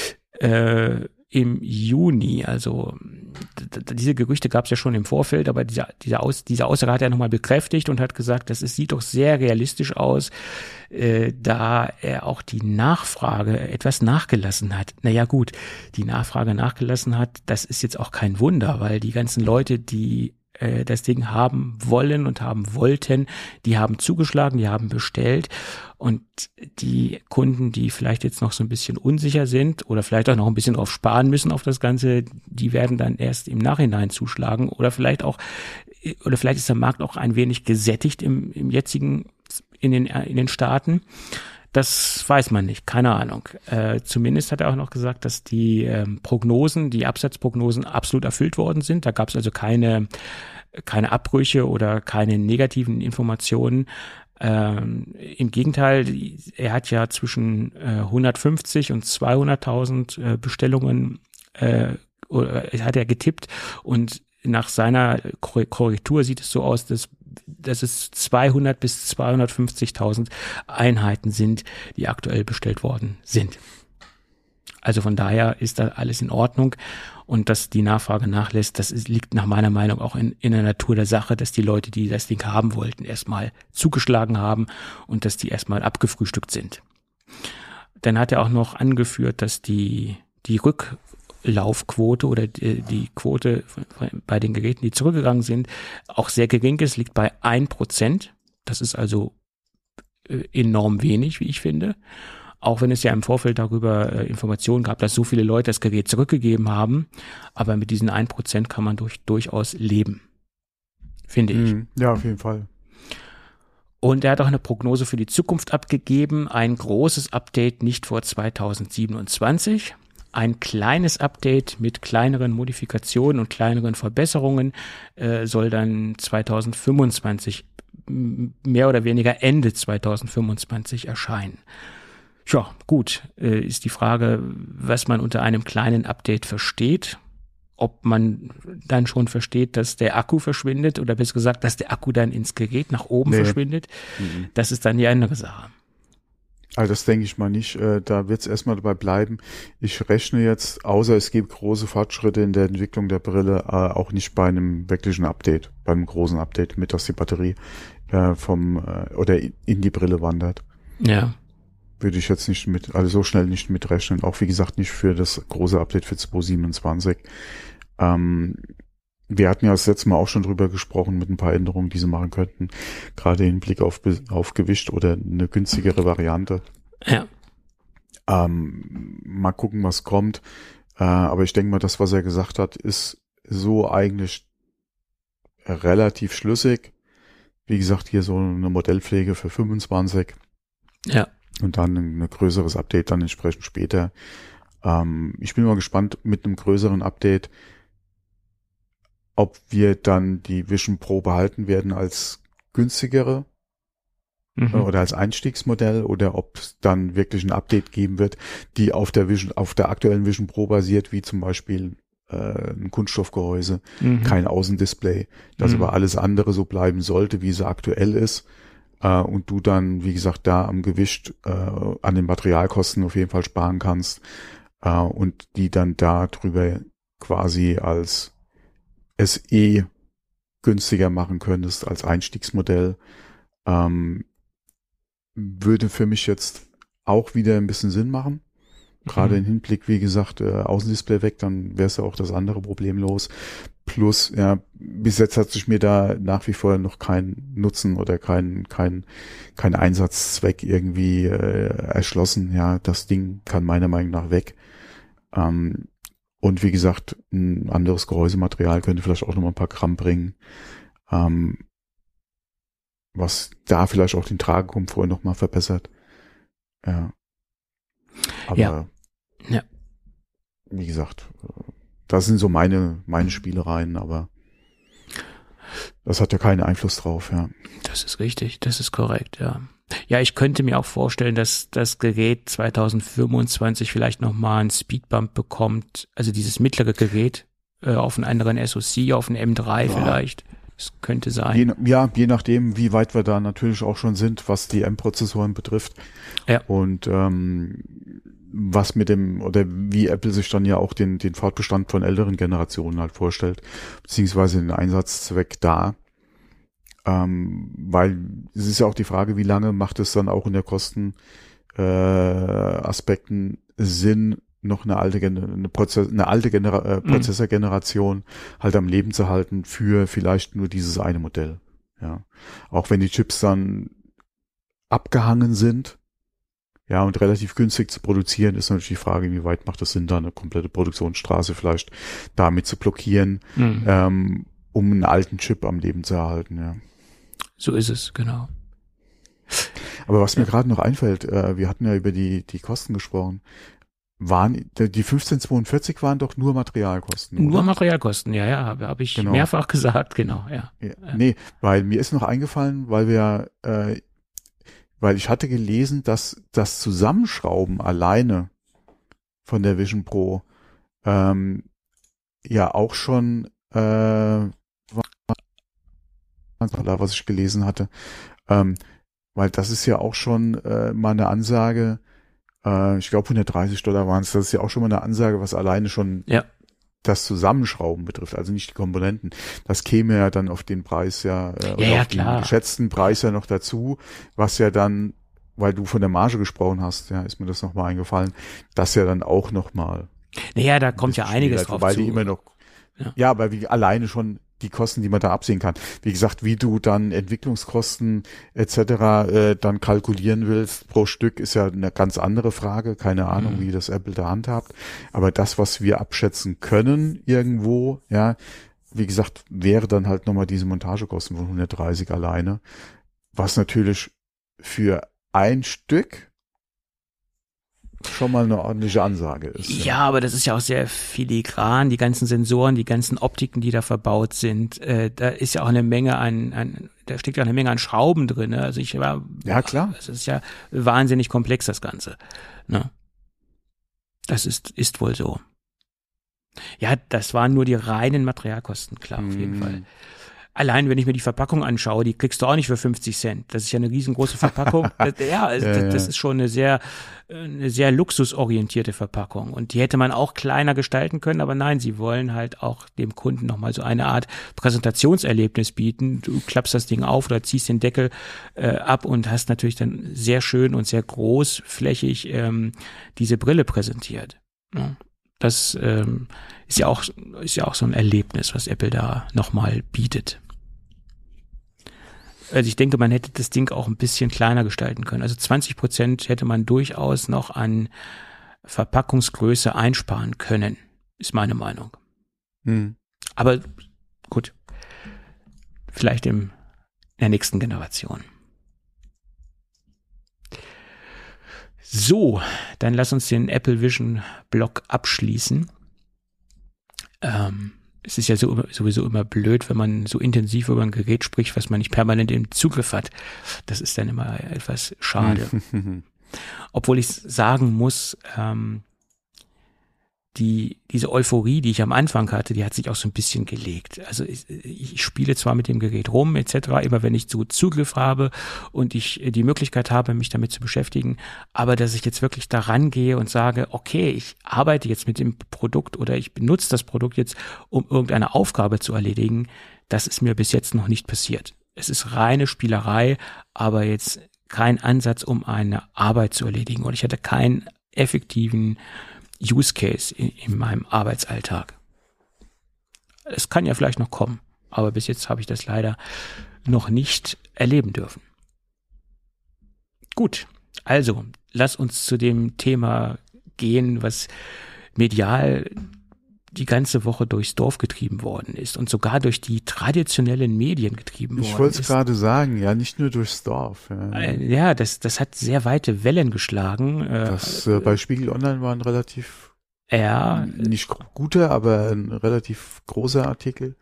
im Juni, also diese Gerüchte gab es ja schon im Vorfeld, aber diese Aussage hat er nochmal bekräftigt und hat gesagt, sieht doch sehr realistisch aus, da er auch die Nachfrage etwas nachgelassen hat. Naja gut, die Nachfrage nachgelassen hat, das ist jetzt auch kein Wunder, weil die ganzen Leute, die das Ding haben wollen und haben wollten, die haben zugeschlagen, die haben bestellt und die Kunden, die vielleicht jetzt noch so ein bisschen unsicher sind oder vielleicht auch noch ein bisschen drauf sparen müssen auf das Ganze, die werden dann erst im Nachhinein zuschlagen oder vielleicht ist der Markt auch ein wenig gesättigt im jetzigen, in den Staaten. Das weiß man nicht, keine Ahnung. Zumindest hat er auch noch gesagt, dass die Absatzprognosen absolut erfüllt worden sind. Da gab es also keine keine Abbrüche oder keine negativen Informationen. Im Gegenteil, er hat ja zwischen 150 und 200.000 Bestellungen hat er getippt, und nach seiner Korrektur sieht es so aus, dass es 200 bis 250.000 Einheiten sind, die aktuell bestellt worden sind. Also von daher ist da alles in Ordnung, und dass die Nachfrage nachlässt, liegt nach meiner Meinung auch in der Natur der Sache, dass die Leute, die das Ding haben wollten, erstmal zugeschlagen haben und dass die erstmal abgefrühstückt sind. Dann hat er auch noch angeführt, dass die Rücklaufquote oder die Quote bei den Geräten, die zurückgegangen sind, auch sehr gering ist, liegt bei 1%. Das ist also enorm wenig, wie ich finde. Auch wenn es ja im Vorfeld darüber Informationen gab, dass so viele Leute das Gerät zurückgegeben haben. Aber mit diesen 1% kann man durchaus leben, finde ich. Ja, auf jeden Fall. Und er hat auch eine Prognose für die Zukunft abgegeben. Ein großes Update nicht vor 2027. Ein kleines Update mit kleineren Modifikationen und kleineren Verbesserungen soll dann 2025, mehr oder weniger Ende 2025 erscheinen. Ja, gut, ist die Frage, was man unter einem kleinen Update versteht. Ob man dann schon versteht, dass der Akku verschwindet, oder besser gesagt, dass der Akku dann ins Gerät nach oben verschwindet. Das ist dann die andere Sache. Also das denke ich mal nicht. Da wird es erstmal dabei bleiben. Ich rechne jetzt, außer es gibt große Fortschritte in der Entwicklung der Brille, auch nicht bei einem wirklichen Update, bei einem großen Update, mit dass die Batterie oder in die Brille wandert. Ja. Würde ich jetzt nicht so schnell nicht mitrechnen. Auch wie gesagt nicht für das große Update für 2027. Wir hatten ja das letzte Mal auch schon drüber gesprochen mit ein paar Änderungen, die sie machen könnten. Gerade im Blick auf Gewicht oder eine günstigere Variante. Ja. Mal gucken, was kommt. Aber ich denke mal, das, was er gesagt hat, ist so eigentlich relativ schlüssig. Wie gesagt, hier so eine Modellpflege für 25. Ja. Und dann ein größeres Update dann entsprechend später. Ich bin mal gespannt mit einem größeren Update, ob wir dann die Vision Pro behalten werden als günstigere oder als Einstiegsmodell, oder ob es dann wirklich ein Update geben wird, die auf der aktuellen Vision Pro basiert, wie zum Beispiel ein Kunststoffgehäuse, kein Außendisplay, dass aber alles andere so bleiben sollte, wie es aktuell ist. Und du dann, wie gesagt, da am Gewicht, an den Materialkosten auf jeden Fall sparen kannst, und die dann da drüber quasi als SE günstiger machen könntest als Einstiegsmodell, würde für mich jetzt auch wieder ein bisschen Sinn machen. Gerade im Hinblick, wie gesagt, Außendisplay weg, dann wäre es ja auch das andere Problem los. Plus, ja, bis jetzt hat sich mir da nach wie vor noch kein Nutzen oder kein Einsatzzweck irgendwie erschlossen. Ja, das Ding kann meiner Meinung nach weg. Und wie gesagt, ein anderes Gehäusematerial könnte vielleicht auch noch mal ein paar Gramm bringen. Was da vielleicht auch den Tragekomfort noch mal verbessert. Ja. Aber ja. Wie gesagt, das sind so meine Spielereien, aber das hat ja keinen Einfluss drauf, ja. Das ist richtig, das ist korrekt, ja. Ja, ich könnte mir auch vorstellen, dass das Gerät 2025 vielleicht nochmal einen Speedbump bekommt, also dieses mittlere Gerät auf einen anderen SoC, auf einen M3 vielleicht. Das könnte sein. Je nachdem, wie weit wir da natürlich auch schon sind, was die M-Prozessoren betrifft. Ja. Und was mit dem, oder wie Apple sich dann ja auch den Fortbestand von älteren Generationen halt vorstellt, beziehungsweise den Einsatzzweck da. Weil es ist ja auch die Frage, wie lange macht es dann auch in der Kostenaspekten Sinn, noch eine alte Prozessorgeneration halt am Leben zu halten für vielleicht nur dieses eine Modell. Ja, auch wenn die Chips dann abgehangen sind, ja, und relativ günstig zu produzieren, ist natürlich die Frage, wie weit macht es Sinn, da eine komplette Produktionsstraße vielleicht damit zu blockieren, um einen alten Chip am Leben zu erhalten, ja. So ist es, genau. Aber was mir gerade noch einfällt, wir hatten ja über die Kosten gesprochen. die 1542 waren doch nur Materialkosten. Nur oder? Materialkosten, ja, habe ich mehrfach gesagt, genau, ja. Nee, weil mir ist noch eingefallen, weil ich hatte gelesen, dass das Zusammenschrauben alleine von der Vision Pro ja auch schon was ich gelesen hatte, weil das ist ja auch schon mal eine Ansage, ich glaube $130 waren es, das ist ja auch schon mal eine Ansage, was alleine schon das Zusammenschrauben betrifft, also nicht die Komponenten. Das käme ja dann auf den Preis auf den geschätzten Preis ja noch dazu, was ja dann, weil du von der Marge gesprochen hast, ist mir das nochmal eingefallen, das ja dann auch nochmal. Naja, da kommt ja einiges drauf weil zu. Die immer noch, aber wie alleine schon die Kosten, die man da absehen kann. Wie gesagt, wie du dann Entwicklungskosten etc. Dann kalkulieren willst pro Stück, ist ja eine ganz andere Frage. Keine Ahnung, wie das Apple da handhabt. Aber das, was wir abschätzen können irgendwo, wie gesagt, wäre dann halt nochmal diese Montagekosten von 130 alleine. Was natürlich für ein Stück schon mal eine ordentliche Ansage ist. Ja, aber das ist ja auch sehr filigran, die ganzen Sensoren, die ganzen Optiken, die da verbaut sind, da ist ja auch eine Menge da steckt ja eine Menge an Schrauben drin, ne? Also ja, klar. Es ist ja wahnsinnig komplex, das Ganze, ne? Das ist wohl so. Ja, das waren nur die reinen Materialkosten, klar, auf jeden Fall. Allein, wenn ich mir die Verpackung anschaue, die kriegst du auch nicht für 50 Cent. Das ist ja eine riesengroße Verpackung. Das ist schon eine sehr luxusorientierte Verpackung. Und die hätte man auch kleiner gestalten können, aber nein, sie wollen halt auch dem Kunden nochmal so eine Art Präsentationserlebnis bieten. Du klappst das Ding auf oder ziehst den Deckel ab und hast natürlich dann sehr schön und sehr großflächig diese Brille präsentiert. Ja. Das ist ja auch so ein Erlebnis, was Apple da nochmal bietet. Also ich denke, man hätte das Ding auch ein bisschen kleiner gestalten können. Also 20% hätte man durchaus noch an Verpackungsgröße einsparen können, ist meine Meinung. Aber gut, vielleicht in der nächsten Generation. So, dann lass uns den Apple Vision Block abschließen. Es ist ja sowieso immer blöd, wenn man so intensiv über ein Gerät spricht, was man nicht permanent im Zugriff hat. Das ist dann immer etwas schade. Obwohl ich sagen muss, diese Euphorie, die ich am Anfang hatte, die hat sich auch so ein bisschen gelegt. Also ich spiele zwar mit dem Gerät rum etc., immer wenn ich so Zugriff habe und ich die Möglichkeit habe, mich damit zu beschäftigen, aber dass ich jetzt wirklich da rangehe und sage, okay, ich arbeite jetzt mit dem Produkt oder ich benutze das Produkt jetzt, um irgendeine Aufgabe zu erledigen, das ist mir bis jetzt noch nicht passiert. Es ist reine Spielerei, aber jetzt kein Ansatz, um eine Arbeit zu erledigen. Und ich hatte keinen effektiven Use Case in meinem Arbeitsalltag. Es kann ja vielleicht noch kommen, aber bis jetzt habe ich das leider noch nicht erleben dürfen. Gut, also lass uns zu dem Thema gehen, was medial die ganze Woche durchs Dorf getrieben worden ist und sogar durch die traditionellen Medien getrieben worden ist. Ich wollte es gerade sagen, ja, nicht nur durchs Dorf. Ja, das hat sehr weite Wellen geschlagen. Bei Spiegel Online war ein relativ, nicht guter, aber ein relativ großer Artikel.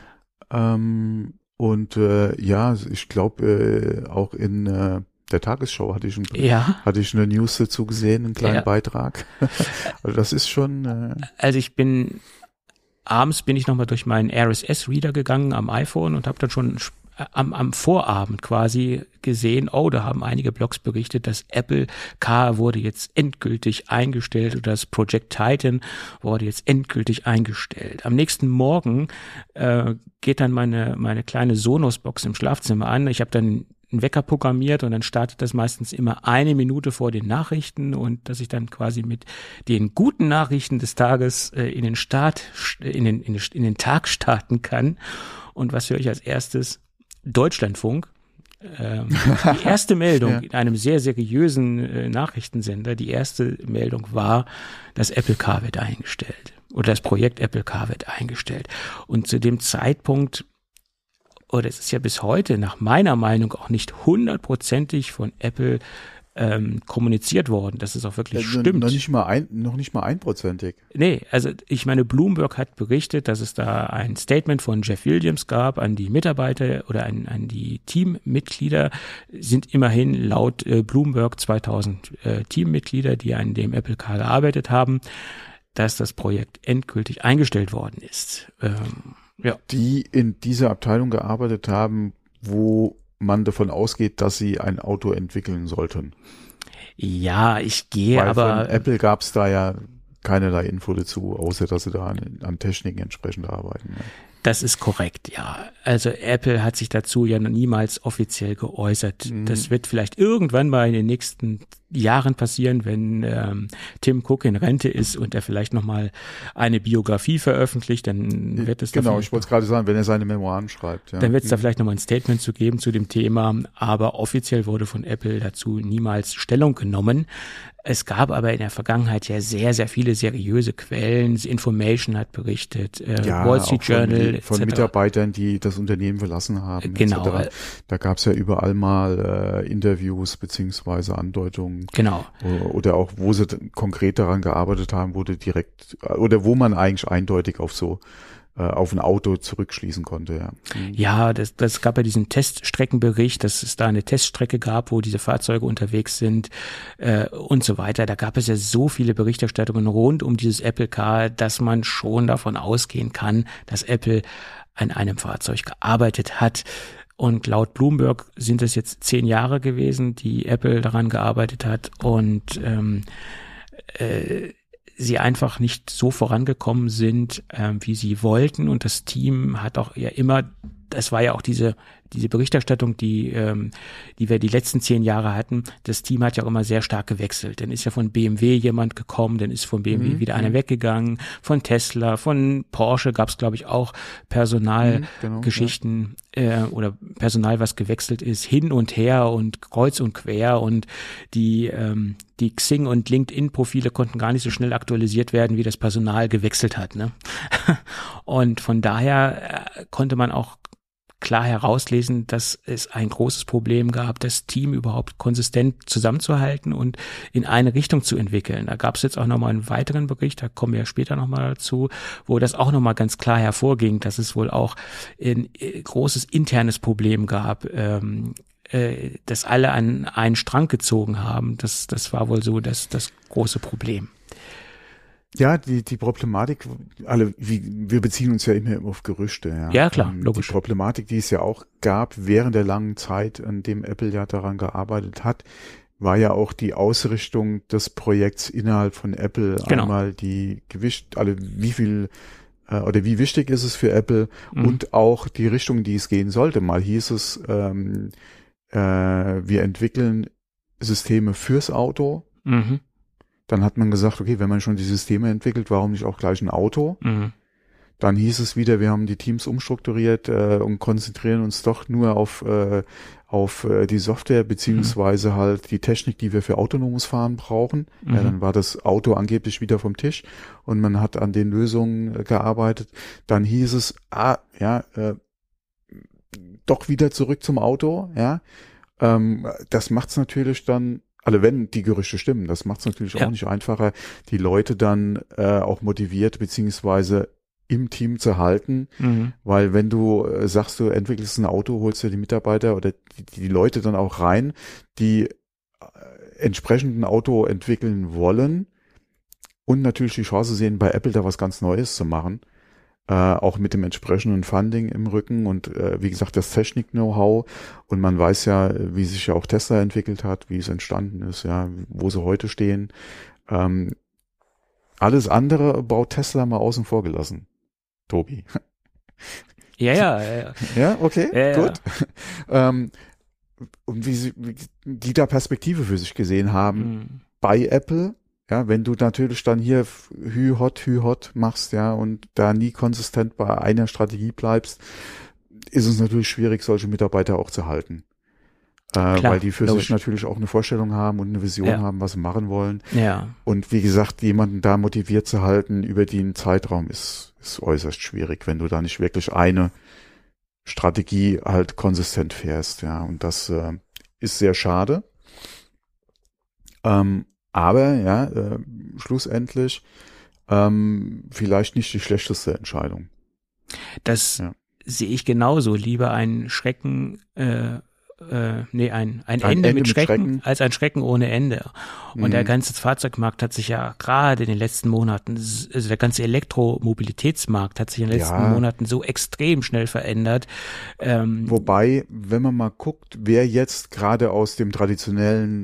Ich glaube, auch in der Tagesschau hatte ich eine News dazu gesehen, einen kleinen Beitrag. Also das ist schon. Also abends bin ich nochmal durch meinen RSS-Reader gegangen am iPhone und habe dann schon am Vorabend quasi gesehen, da haben einige Blogs berichtet, das Apple Car wurde jetzt endgültig eingestellt oder das Project Titan wurde jetzt endgültig eingestellt. Am nächsten Morgen geht dann meine kleine Sonos-Box im Schlafzimmer an. Ich habe dann einen Wecker programmiert und dann startet das meistens immer 1 Minute vor den Nachrichten und dass ich dann quasi mit den guten Nachrichten des Tages in den Tag starten kann. Und was höre ich als erstes? Deutschlandfunk. Die erste Meldung in einem sehr seriösen Nachrichtensender, die erste Meldung war, das Apple Car wird eingestellt oder das Projekt Apple Car wird eingestellt. Und zu dem Zeitpunkt, es ist ja bis heute nach meiner Meinung auch nicht 100%ig von Apple kommuniziert worden, dass es auch wirklich stimmt. Noch nicht mal 1%. Nee, also ich meine, Bloomberg hat berichtet, dass es da ein Statement von Jeff Williams gab an die Mitarbeiter oder an die Teammitglieder. Sind immerhin laut Bloomberg 2000 Teammitglieder, die an dem Apple Car gearbeitet haben, dass das Projekt endgültig eingestellt worden ist. Die in dieser Abteilung gearbeitet haben, wo man davon ausgeht, dass sie ein Auto entwickeln sollten. Ja, ich gehe aber... Von Apple gab es da ja keinerlei Info dazu, außer dass sie da an Techniken entsprechend arbeiten. Ja. Das ist korrekt, ja. Also Apple hat sich dazu ja noch niemals offiziell geäußert. Das wird vielleicht irgendwann mal in den nächsten Jahren passieren, wenn Tim Cook in Rente ist und er vielleicht nochmal eine Biografie veröffentlicht, dann wird es Genau, ich wollte es gerade sagen, wenn er seine Memoiren schreibt. Ja. Dann wird es da vielleicht nochmal ein Statement zu geben zu dem Thema, aber offiziell wurde von Apple dazu niemals Stellung genommen. Es gab aber in der Vergangenheit ja sehr, sehr viele seriöse Quellen. Information hat berichtet, Wall Street Journal von Mitarbeitern, die das Unternehmen verlassen haben. Genau. Etc. Da gab es ja überall mal Interviews beziehungsweise Andeutungen. Genau. Oder auch, wo sie konkret daran gearbeitet haben, wurde direkt oder wo man eigentlich eindeutig auf ein Auto zurückschließen konnte, ja. Ja, das gab ja diesen Teststreckenbericht, dass es da eine Teststrecke gab, wo diese Fahrzeuge unterwegs sind und so weiter. Da gab es ja so viele Berichterstattungen rund um dieses Apple Car, dass man schon davon ausgehen kann, dass Apple an einem Fahrzeug gearbeitet hat. Und laut Bloomberg sind es jetzt 10 Jahre gewesen, die Apple daran gearbeitet hat und sie einfach nicht so vorangekommen sind, wie sie wollten. Und das Team hat auch ja immer, das war ja auch diese Berichterstattung, die wir die letzten 10 Jahre hatten. Das Team hat ja auch immer sehr stark gewechselt. Dann ist ja von BMW jemand gekommen, dann ist von BMW wieder einer weggegangen. Von Tesla, von Porsche gab es, glaube ich, auch Personalgeschichten oder Personal, was gewechselt ist, hin und her und kreuz und quer. Und die Xing- und LinkedIn-Profile konnten gar nicht so schnell aktualisiert werden, wie das Personal gewechselt hat. Ne? Und von daher konnte man auch klar herauslesen, dass es ein großes Problem gab, das Team überhaupt konsistent zusammenzuhalten und in eine Richtung zu entwickeln. Da gab es jetzt auch nochmal einen weiteren Bericht, da kommen wir ja später nochmal dazu, wo das auch nochmal ganz klar hervorging, dass es wohl auch ein großes internes Problem gab, dass alle an einen Strang gezogen haben. Das war wohl so das große Problem. Ja, die Problematik, wir beziehen uns ja immer auf Gerüchte. Ja klar, logisch. Die Problematik, die es ja auch gab während der langen Zeit, an dem Apple ja daran gearbeitet hat, war ja auch die Ausrichtung des Projekts innerhalb von Apple. Genau. Einmal wie viel oder wie wichtig ist es für Apple und auch die Richtung, die es gehen sollte. Mal hieß es, wir entwickeln Systeme fürs Auto. Dann hat man gesagt, okay, wenn man schon die Systeme entwickelt, warum nicht auch gleich ein Auto? Dann hieß es wieder, wir haben die Teams umstrukturiert und konzentrieren uns doch nur auf die Software beziehungsweise halt die Technik, die wir für autonomes Fahren brauchen. Ja, dann war das Auto angeblich wieder vom Tisch und man hat an den Lösungen gearbeitet. Dann hieß es, doch wieder zurück zum Auto. Ja, das macht's natürlich dann. Also wenn die Gerüchte stimmen, das macht es natürlich auch nicht einfacher, die Leute dann auch motiviert beziehungsweise im Team zu halten, weil wenn du sagst, du entwickelst ein Auto, holst du die Mitarbeiter oder die Leute dann auch rein, die entsprechend ein Auto entwickeln wollen und natürlich die Chance sehen, bei Apple da was ganz Neues zu machen, auch mit dem entsprechenden Funding im Rücken und wie gesagt das Technik-Know-how und man weiß ja, wie sich ja auch Tesla entwickelt hat, wie es entstanden ist, ja, wo sie heute stehen. Alles andere baut Tesla mal außen vor gelassen, Tobi. Ja. Ja, okay, gut. Und wie die da Perspektive für sich gesehen haben bei Apple. Ja, wenn du natürlich dann hier hot machst, ja, und da nie konsistent bei einer Strategie bleibst, ist es natürlich schwierig, solche Mitarbeiter auch zu halten. Klar, weil die für sich natürlich auch eine Vorstellung haben und eine Vision haben, was sie machen wollen. Ja. Und wie gesagt, jemanden da motiviert zu halten über den Zeitraum ist äußerst schwierig, wenn du da nicht wirklich eine Strategie halt konsistent fährst, ja. Und das ist sehr schade. Aber ja, schlussendlich vielleicht nicht die schlechteste Entscheidung. Das sehe ich genauso. Lieber ein Schrecken, ein Ende mit Schrecken als ein Schrecken ohne Ende. Und der ganze Fahrzeugmarkt hat sich ja gerade in den letzten Monaten, also der ganze Elektromobilitätsmarkt hat sich in den letzten Monaten so extrem schnell verändert. Wobei, wenn man mal guckt, wer jetzt gerade aus dem traditionellen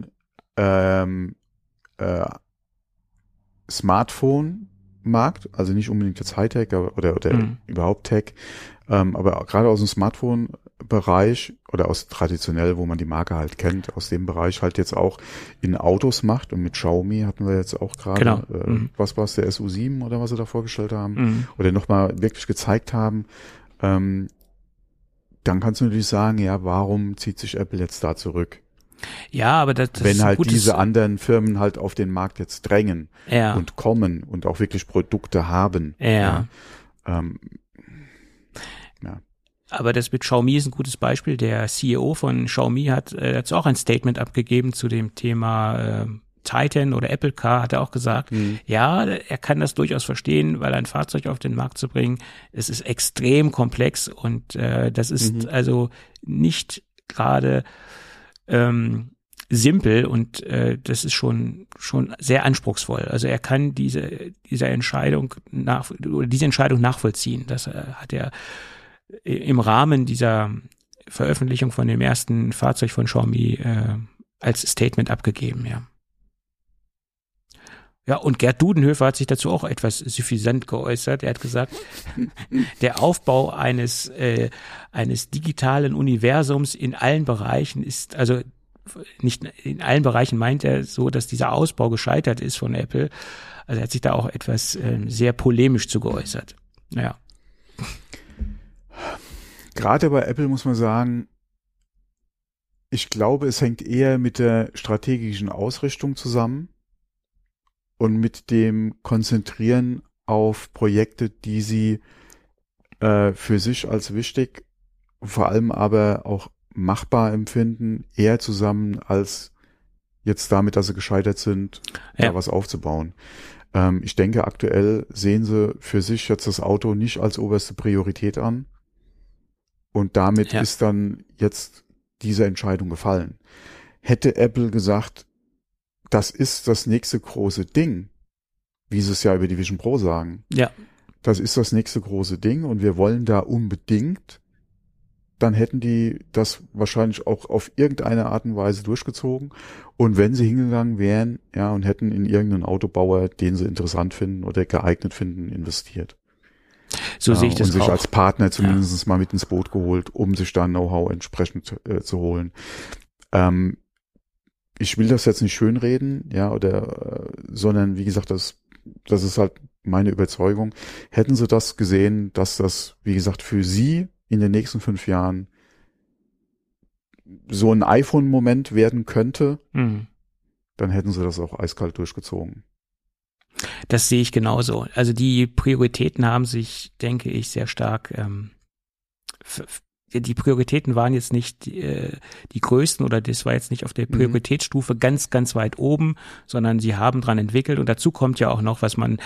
Smartphone-Markt, also nicht unbedingt jetzt Hightech oder überhaupt Tech, aber gerade aus dem Smartphone-Bereich oder aus traditionell, wo man die Marke halt kennt, aus dem Bereich halt jetzt auch in Autos macht, und mit Xiaomi hatten wir jetzt auch gerade, was war es, der SU7 oder was sie da vorgestellt haben, oder nochmal wirklich gezeigt haben, dann kannst du natürlich sagen, ja, warum zieht sich Apple jetzt da zurück? Ja, aber das wenn halt diese anderen Firmen halt auf den Markt jetzt drängen und kommen und auch wirklich Produkte haben. Aber das mit Xiaomi ist ein gutes Beispiel. Der CEO von Xiaomi hat dazu auch ein Statement abgegeben zu dem Thema Titan oder Apple Car, hat er auch gesagt, ja, er kann das durchaus verstehen, weil ein Fahrzeug auf den Markt zu bringen, es ist extrem komplex und das ist also nicht gerade simpel, und das ist schon sehr anspruchsvoll. Also er kann diese Entscheidung nachvollziehen. Das hat er im Rahmen dieser Veröffentlichung von dem ersten Fahrzeug von Xiaomi als Statement abgegeben, ja. Ja, und Gerd Dudenhöfer hat sich dazu auch etwas suffisant geäußert. Er hat gesagt, der Aufbau eines digitalen Universums in allen Bereichen ist, also nicht in allen Bereichen meint er so, dass dieser Ausbau gescheitert ist von Apple. Also er hat sich da auch etwas sehr polemisch zu geäußert. Naja. Gerade bei Apple muss man sagen, ich glaube, es hängt eher mit der strategischen Ausrichtung zusammen und mit dem Konzentrieren auf Projekte, die sie für sich als wichtig, vor allem aber auch machbar empfinden, eher zusammen als jetzt damit, dass sie gescheitert sind, da was aufzubauen. Ich denke, aktuell sehen sie für sich jetzt das Auto nicht als oberste Priorität an, und damit ist dann jetzt diese Entscheidung gefallen. Hätte Apple gesagt, das ist das nächste große Ding, wie sie es ja über die Vision Pro sagen. Ja. Das ist das nächste große Ding und wir wollen da unbedingt, dann hätten die das wahrscheinlich auch auf irgendeine Art und Weise durchgezogen. Und wenn sie hingegangen wären, und hätten in irgendeinen Autobauer, den sie interessant finden oder geeignet finden, investiert. So sehe ich das auch. Und sich auch als Partner zumindest mal mit ins Boot geholt, um sich da Know-how entsprechend zu holen. Ich will das jetzt nicht schönreden, sondern wie gesagt, das ist halt meine Überzeugung. Hätten sie das gesehen, dass das, wie gesagt, für sie in den nächsten 5 Jahren so ein iPhone-Moment werden könnte, dann hätten sie das auch eiskalt durchgezogen. Das sehe ich genauso. Also die Prioritäten haben sich, denke ich, sehr stark die Prioritäten waren jetzt nicht die größten, oder das war jetzt nicht auf der Prioritätsstufe ganz, ganz weit oben, sondern sie haben dran entwickelt, und dazu kommt ja auch noch, was man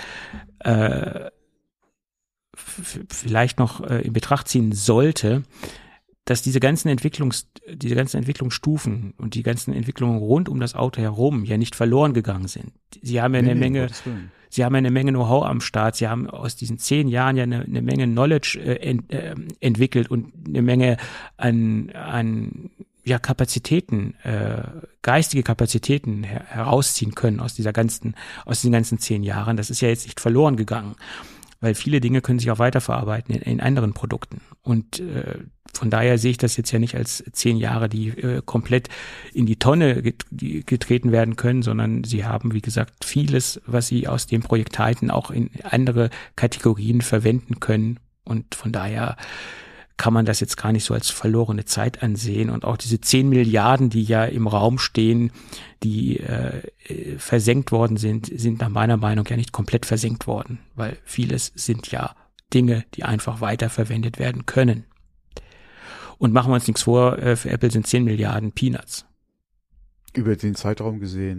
vielleicht noch in Betracht ziehen sollte, dass diese ganzen Entwicklungsstufen und die ganzen Entwicklungen rund um das Auto herum ja nicht verloren gegangen sind. Sie haben ja eine Menge Know-how am Start. Sie haben aus diesen 10 Jahren ja eine Menge Knowledge entwickelt und eine Menge an Kapazitäten, geistige Kapazitäten herausziehen können aus diesen ganzen 10 Jahren. Das ist ja jetzt nicht verloren gegangen, weil viele Dinge können sich auch weiterverarbeiten in anderen Produkten. Und von daher sehe ich das jetzt ja nicht als 10 Jahre, die komplett in die Tonne getreten werden können, sondern sie haben, wie gesagt, vieles, was sie aus dem Projekt halten, auch in andere Kategorien verwenden können. Und von daher kann man das jetzt gar nicht so als verlorene Zeit ansehen. Und auch diese 10 Milliarden, die ja im Raum stehen, die versenkt worden sind nach meiner Meinung ja nicht komplett versenkt worden, weil vieles sind ja Dinge, die einfach weiterverwendet werden können. Und machen wir uns nichts vor, für Apple sind 10 Milliarden Peanuts. Über den Zeitraum gesehen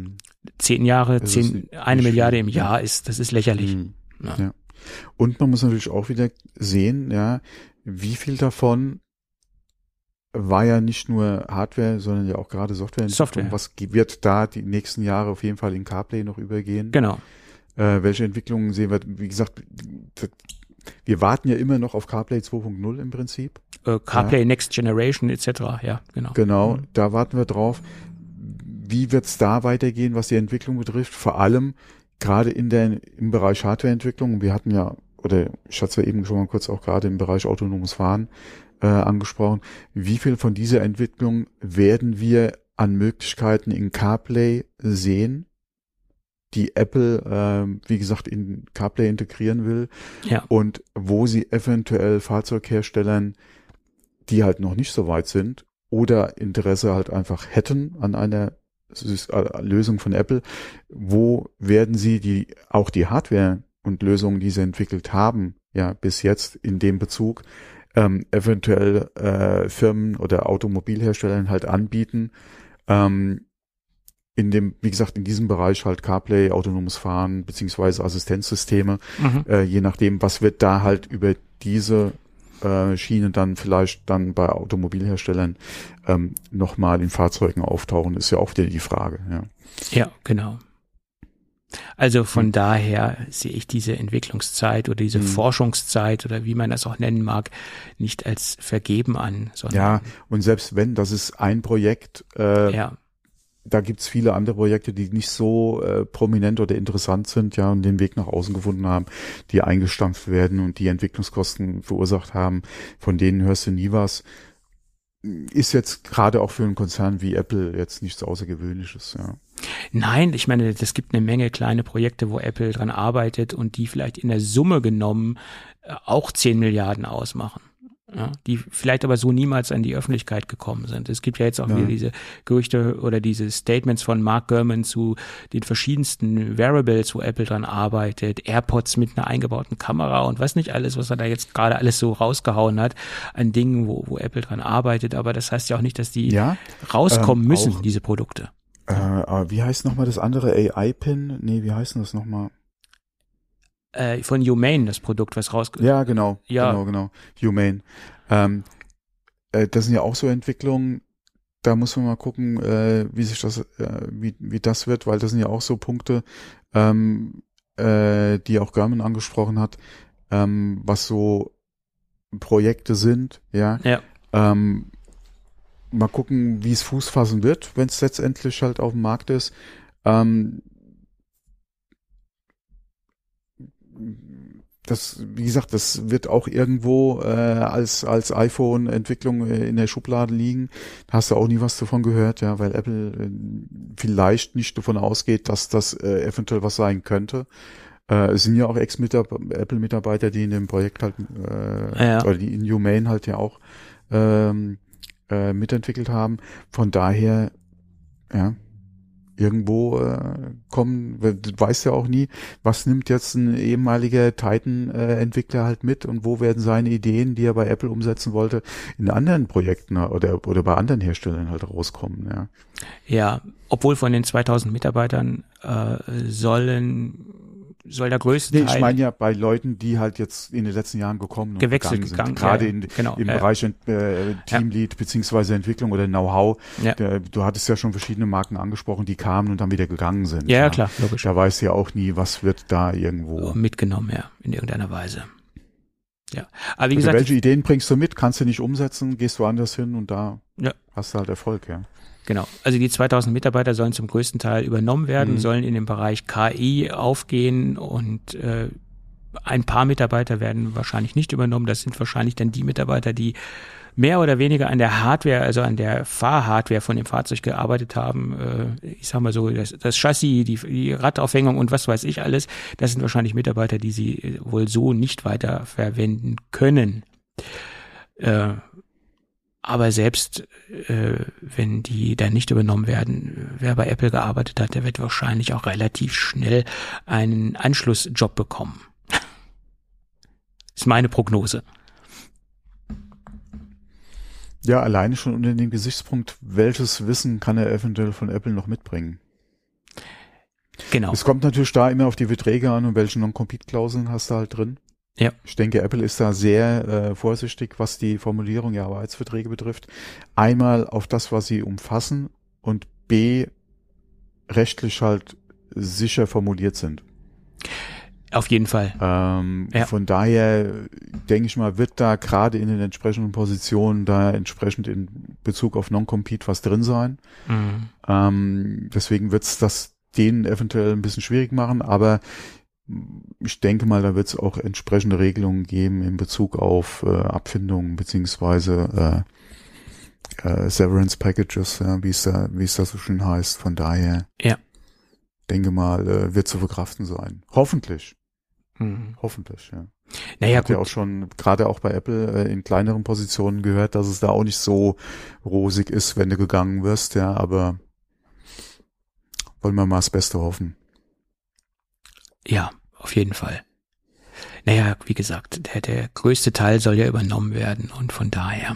10 Jahre, 1 Milliarde im Jahr das ist lächerlich. Ja. Und man muss natürlich auch wieder sehen, ja, wie viel davon war ja nicht nur Hardware, sondern ja auch gerade Software. Was wird da die nächsten Jahre auf jeden Fall in CarPlay noch übergehen? Genau. Welche Entwicklungen sehen wir? Wie gesagt, wir warten ja immer noch auf CarPlay 2.0 im Prinzip. CarPlay Next Generation etc. Ja, genau. Genau, da warten wir drauf. Wie wird's da weitergehen, was die Entwicklung betrifft? Vor allem gerade im Bereich Hardwareentwicklung. Wir hatten ja, oder ich hatte es ja eben schon mal kurz auch gerade im Bereich autonomes Fahren angesprochen. Wie viel von dieser Entwicklung werden wir an Möglichkeiten in CarPlay sehen, die Apple, wie gesagt, in CarPlay integrieren will, und wo sie eventuell Fahrzeugherstellern, die halt noch nicht so weit sind oder Interesse halt einfach hätten an einer Lösung von Apple, wo werden sie auch die Hardware und Lösungen, die sie entwickelt haben, ja, bis jetzt in dem Bezug, eventuell Firmen oder Automobilherstellern halt anbieten, wie gesagt, in diesem Bereich halt CarPlay, autonomes Fahren, beziehungsweise Assistenzsysteme, je nachdem, was wird da halt über diese Schiene dann vielleicht dann bei Automobilherstellern nochmal in Fahrzeugen auftauchen, ist ja auch wieder die Frage, ja. Ja, genau. Also von daher sehe ich diese Entwicklungszeit oder diese Forschungszeit oder wie man das auch nennen mag, nicht als vergeben an, sondern. Ja, und selbst wenn, das ist ein Projekt, da gibt's viele andere Projekte, die nicht so prominent oder interessant sind, ja, und den Weg nach außen gefunden haben, die eingestampft werden und die Entwicklungskosten verursacht haben, von denen hörst du nie was. Ist jetzt gerade auch für einen Konzern wie Apple jetzt nichts Außergewöhnliches, ja. Nein, ich meine, es gibt eine Menge kleine Projekte, wo Apple dran arbeitet und die vielleicht in der Summe genommen auch 10 Milliarden ausmachen. Ja, die vielleicht aber so niemals an die Öffentlichkeit gekommen sind. Es gibt ja jetzt auch wieder diese Gerüchte oder diese Statements von Mark Gurman zu den verschiedensten Wearables, wo Apple dran arbeitet, AirPods mit einer eingebauten Kamera und was nicht alles, was er da jetzt gerade alles so rausgehauen hat an Dingen, wo Apple dran arbeitet. Aber das heißt ja auch nicht, dass die rauskommen müssen, diese Produkte. Wie heißt nochmal das andere? AI-Pin? Nee, wie heißt denn das nochmal? Von Humane, das Produkt, was rausgekommen ist. Ja, genau. Humane. Das sind ja auch so Entwicklungen, da muss man mal gucken, wie sich das, wie das wird, weil das sind ja auch so Punkte, die auch Gurman angesprochen hat, was so Projekte sind, ja. Mal gucken, wie es Fuß fassen wird, wenn es letztendlich halt auf dem Markt ist. Das, wie gesagt, das wird auch irgendwo als iPhone-Entwicklung in der Schublade liegen. Da hast du auch nie was davon gehört, ja, weil Apple vielleicht nicht davon ausgeht, dass das eventuell was sein könnte. Es sind ja auch Ex-Apple-Mitarbeiter, die in dem Projekt halt oder die in Humane halt ja auch mitentwickelt haben. Von daher, ja, irgendwo du weißt ja auch nie, was nimmt jetzt ein ehemaliger Titan-Entwickler halt mit und wo werden seine Ideen, die er bei Apple umsetzen wollte, in anderen Projekten oder bei anderen Herstellern halt rauskommen, ja. Ja, obwohl von den 2000 Mitarbeitern soll der größte Teil... Ich meine ja bei Leuten, die halt jetzt in den letzten Jahren gekommen und gegangen sind. Gerade im Bereich Teamlead beziehungsweise Entwicklung oder Know-how. Ja. Du hattest ja schon verschiedene Marken angesprochen, die kamen und dann wieder gegangen sind. Ja, klar, logisch. Da weißt du ja auch nie, was wird da irgendwo... mitgenommen, ja, in irgendeiner Weise. Ja, aber wie gesagt... welche Ideen bringst du mit, kannst du nicht umsetzen, gehst woanders hin und da hast du halt Erfolg, ja. Genau, also die 2000 Mitarbeiter sollen zum größten Teil übernommen werden, sollen in den Bereich KI aufgehen und ein paar Mitarbeiter werden wahrscheinlich nicht übernommen. Das sind wahrscheinlich dann die Mitarbeiter, die mehr oder weniger an der Hardware, also an der Fahrhardware von dem Fahrzeug gearbeitet haben. Ich sag mal so, das Chassis, die Radaufhängung und was weiß ich alles, das sind wahrscheinlich Mitarbeiter, die sie wohl so nicht weiter verwenden können. Aber selbst wenn die dann nicht übernommen werden, wer bei Apple gearbeitet hat, der wird wahrscheinlich auch relativ schnell einen Anschlussjob bekommen. Ist meine Prognose. Ja, alleine schon unter dem Gesichtspunkt, welches Wissen kann er eventuell von Apple noch mitbringen? Genau. Es kommt natürlich da immer auf die Verträge an und welche Non-Compete-Klauseln hast du halt drin. Ja. Ich denke, Apple ist da sehr vorsichtig, was die Formulierung der Arbeitsverträge betrifft. Einmal auf das, was sie umfassen und B, rechtlich halt sicher formuliert sind. Auf jeden Fall. Von daher denke ich mal, wird da gerade in den entsprechenden Positionen da entsprechend in Bezug auf Non-Compete was drin sein. Deswegen wird es das denen eventuell ein bisschen schwierig machen, aber ich denke mal, da wird es auch entsprechende Regelungen geben in Bezug auf Abfindungen beziehungsweise Severance Packages, wie es da so schön heißt. Von daher denke mal, wird zu verkraften sein. Hoffentlich. Hoffentlich, ja. Naja, ich habe ja auch schon, gerade auch bei Apple, in kleineren Positionen gehört, dass es da auch nicht so rosig ist, wenn du gegangen wirst, ja, aber wollen wir mal das Beste hoffen. Ja, auf jeden Fall. Naja, wie gesagt, der größte Teil soll ja übernommen werden und von daher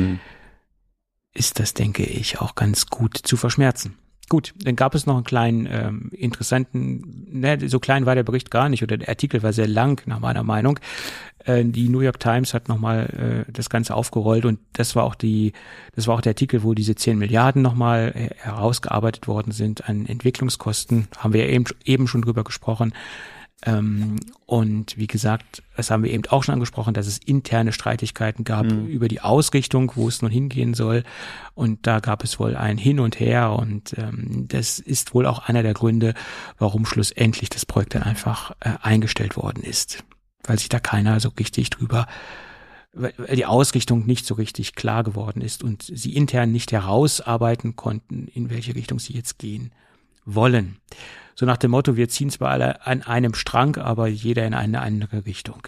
ist das, denke ich, auch ganz gut zu verschmerzen. Gut, dann gab es noch einen kleinen interessanten, so klein war der Bericht gar nicht oder der Artikel war sehr lang, nach meiner Meinung. Die New York Times hat nochmal das Ganze aufgerollt und das war auch der Artikel, wo diese 10 Milliarden nochmal herausgearbeitet worden sind an Entwicklungskosten. Haben wir ja eben schon drüber gesprochen. Und wie gesagt, das haben wir eben auch schon angesprochen, dass es interne Streitigkeiten gab über die Ausrichtung, wo es nun hingehen soll. Und da gab es wohl ein Hin und Her und das ist wohl auch einer der Gründe, warum schlussendlich das Projekt dann einfach eingestellt worden ist. Weil sich da keiner so richtig weil die Ausrichtung nicht so richtig klar geworden ist und sie intern nicht herausarbeiten konnten, in welche Richtung sie jetzt gehen wollen. So nach dem Motto, wir ziehen zwar alle an einem Strang, aber jeder in eine andere Richtung.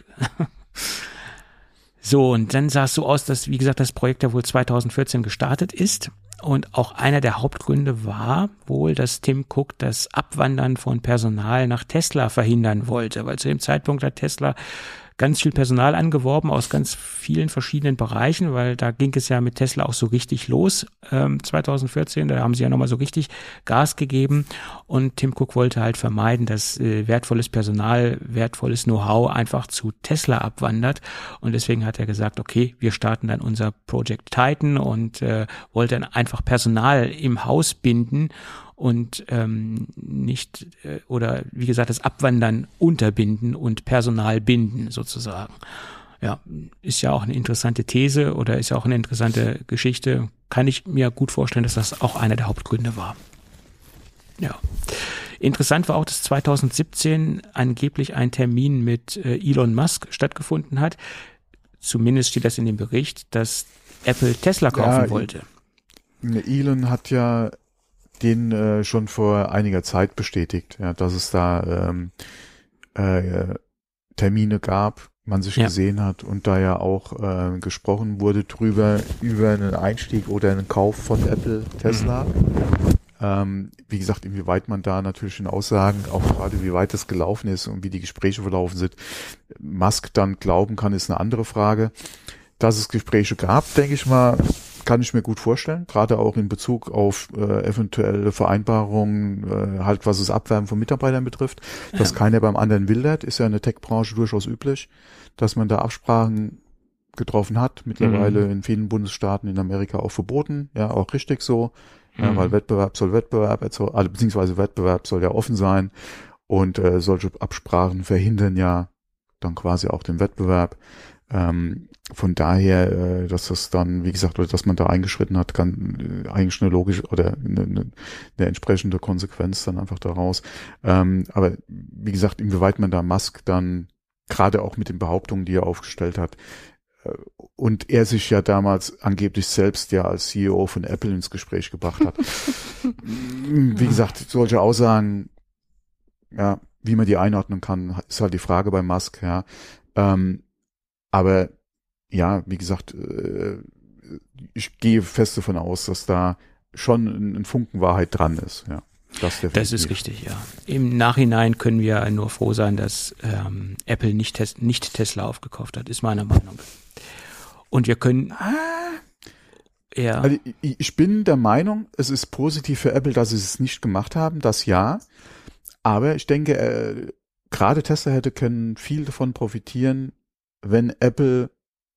So, und dann sah es so aus, dass, wie gesagt, das Projekt ja wohl 2014 gestartet ist. Und auch einer der Hauptgründe war wohl, dass Tim Cook das Abwandern von Personal nach Tesla verhindern wollte, weil zu dem Zeitpunkt hat Tesla ganz viel Personal angeworben aus ganz vielen verschiedenen Bereichen, weil da ging es ja mit Tesla auch so richtig los 2014, da haben sie ja nochmal so richtig Gas gegeben und Tim Cook wollte halt vermeiden, dass wertvolles Personal, wertvolles Know-how einfach zu Tesla abwandert und deswegen hat er gesagt, okay, wir starten dann unser Project Titan und wollte dann einfach Personal im Haus binden und nicht oder wie gesagt das Abwandern unterbinden und Personal binden sozusagen. Ja, ist ja auch eine interessante These oder ist ja auch eine interessante Geschichte. Kann ich mir gut vorstellen, dass das auch einer der Hauptgründe war. Ja. Interessant war auch, dass 2017 angeblich ein Termin mit Elon Musk stattgefunden hat. Zumindest steht das in dem Bericht, dass Apple Tesla kaufen wollte. Elon hat ja den schon vor einiger Zeit bestätigt, ja, dass es da Termine gab, man sich gesehen hat und da ja auch gesprochen wurde drüber, über einen Einstieg oder einen Kauf von Apple Tesla. Wie gesagt, inwieweit man da natürlich in Aussagen, auch gerade wie weit das gelaufen ist und wie die Gespräche verlaufen sind, Musk dann glauben kann, ist eine andere Frage. Dass es Gespräche gab, denke ich mal, kann ich mir gut vorstellen, gerade auch in Bezug auf eventuelle Vereinbarungen, halt was das Abwerben von Mitarbeitern betrifft, dass keiner beim anderen wildert, ist ja in der Tech-Branche durchaus üblich, dass man da Absprachen getroffen hat, mittlerweile in vielen Bundesstaaten in Amerika auch verboten, ja, auch richtig so, ja, weil Wettbewerb soll beziehungsweise Wettbewerb soll ja offen sein und solche Absprachen verhindern ja dann quasi auch den Wettbewerb. Von daher, dass das dann, wie gesagt, oder dass man da eingeschritten hat, kann eigentlich eine logische oder eine entsprechende Konsequenz dann einfach daraus. Aber wie gesagt, inwieweit man da Musk dann gerade auch mit den Behauptungen, die er aufgestellt hat, und er sich ja damals angeblich selbst ja als CEO von Apple ins Gespräch gebracht hat. Wie gesagt, solche Aussagen, ja, wie man die einordnen kann, ist halt die Frage bei Musk, ja. Aber ja, wie gesagt, ich gehe fest davon aus, dass da schon ein Funken Wahrheit dran ist, ja. Das ist richtig, ja. Im Nachhinein können wir nur froh sein, dass Apple nicht Tesla aufgekauft hat, ist meine Meinung. Und wir können... Ja. Also ich bin der Meinung, es ist positiv für Apple, dass sie es nicht gemacht haben, das ja. Aber ich denke, gerade Tesla hätte können viel davon profitieren, wenn Apple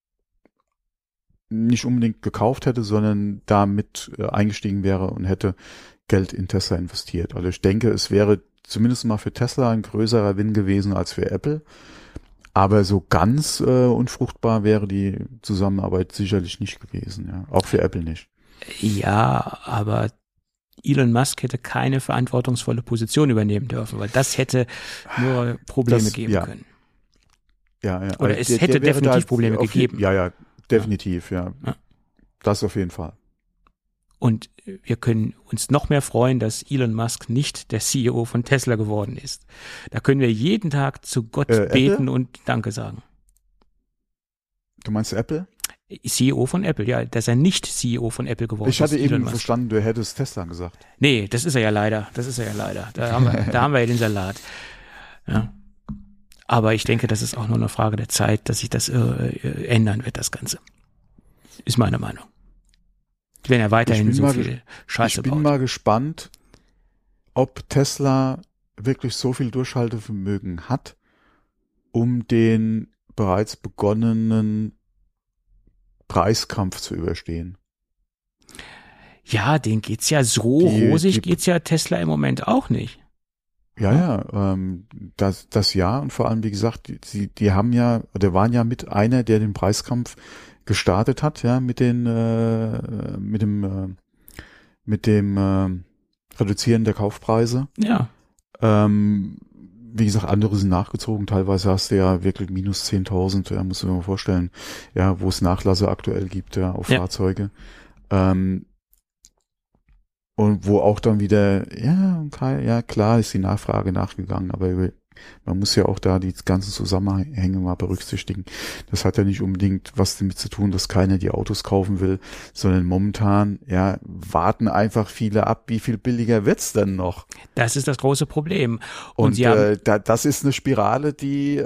nicht unbedingt gekauft hätte, sondern damit eingestiegen wäre und hätte Geld in Tesla investiert. Also ich denke, es wäre zumindest mal für Tesla ein größerer Win gewesen als für Apple. Aber so ganz unfruchtbar wäre die Zusammenarbeit sicherlich nicht gewesen. Ja. Auch für Apple nicht. Ja, aber Elon Musk hätte keine verantwortungsvolle Position übernehmen dürfen, weil das hätte nur Probleme geben können. Ja. Oder es hätte definitiv Probleme gegeben. Ja, definitiv, ja. Das auf jeden Fall. Und wir können uns noch mehr freuen, dass Elon Musk nicht der CEO von Tesla geworden ist. Da können wir jeden Tag zu Gott beten Apple? und Danke sagen. Du meinst Apple? CEO von Apple, ja, dass er nicht CEO von Apple geworden ist. Ich hatte eben verstanden, du hättest Tesla gesagt. Nee, das ist er ja leider. Da haben wir ja den Salat. Ja. Aber ich denke, das ist auch nur eine Frage der Zeit, dass sich das ändern wird, das Ganze. Ist meine Meinung. Wenn er weiterhin so viel Scheiße baut. Ich bin mal gespannt, ob Tesla wirklich so viel Durchhaltevermögen hat, um den bereits begonnenen Preiskampf zu überstehen. Ja, denen geht's ja so rosig, geht's ja Tesla im Moment auch nicht. Ja, das ja, und vor allem, wie gesagt, die haben ja, oder waren ja mit einer, der den Preiskampf gestartet hat, ja, mit dem Reduzieren der Kaufpreise. Ja. Wie gesagt, andere sind nachgezogen. Teilweise hast du ja wirklich minus 10.000, ja, musst du dir mal vorstellen, ja, wo es Nachlasse aktuell gibt, ja, auf Fahrzeuge. Und wo auch dann wieder, ja, klar ist die Nachfrage nachgegangen, aber man muss ja auch da die ganzen Zusammenhänge mal berücksichtigen. Das hat ja nicht unbedingt was damit zu tun, dass keiner die Autos kaufen will, sondern momentan, ja, warten einfach viele ab, wie viel billiger wird's denn noch? Das ist das große Problem. Und das ist eine Spirale, die,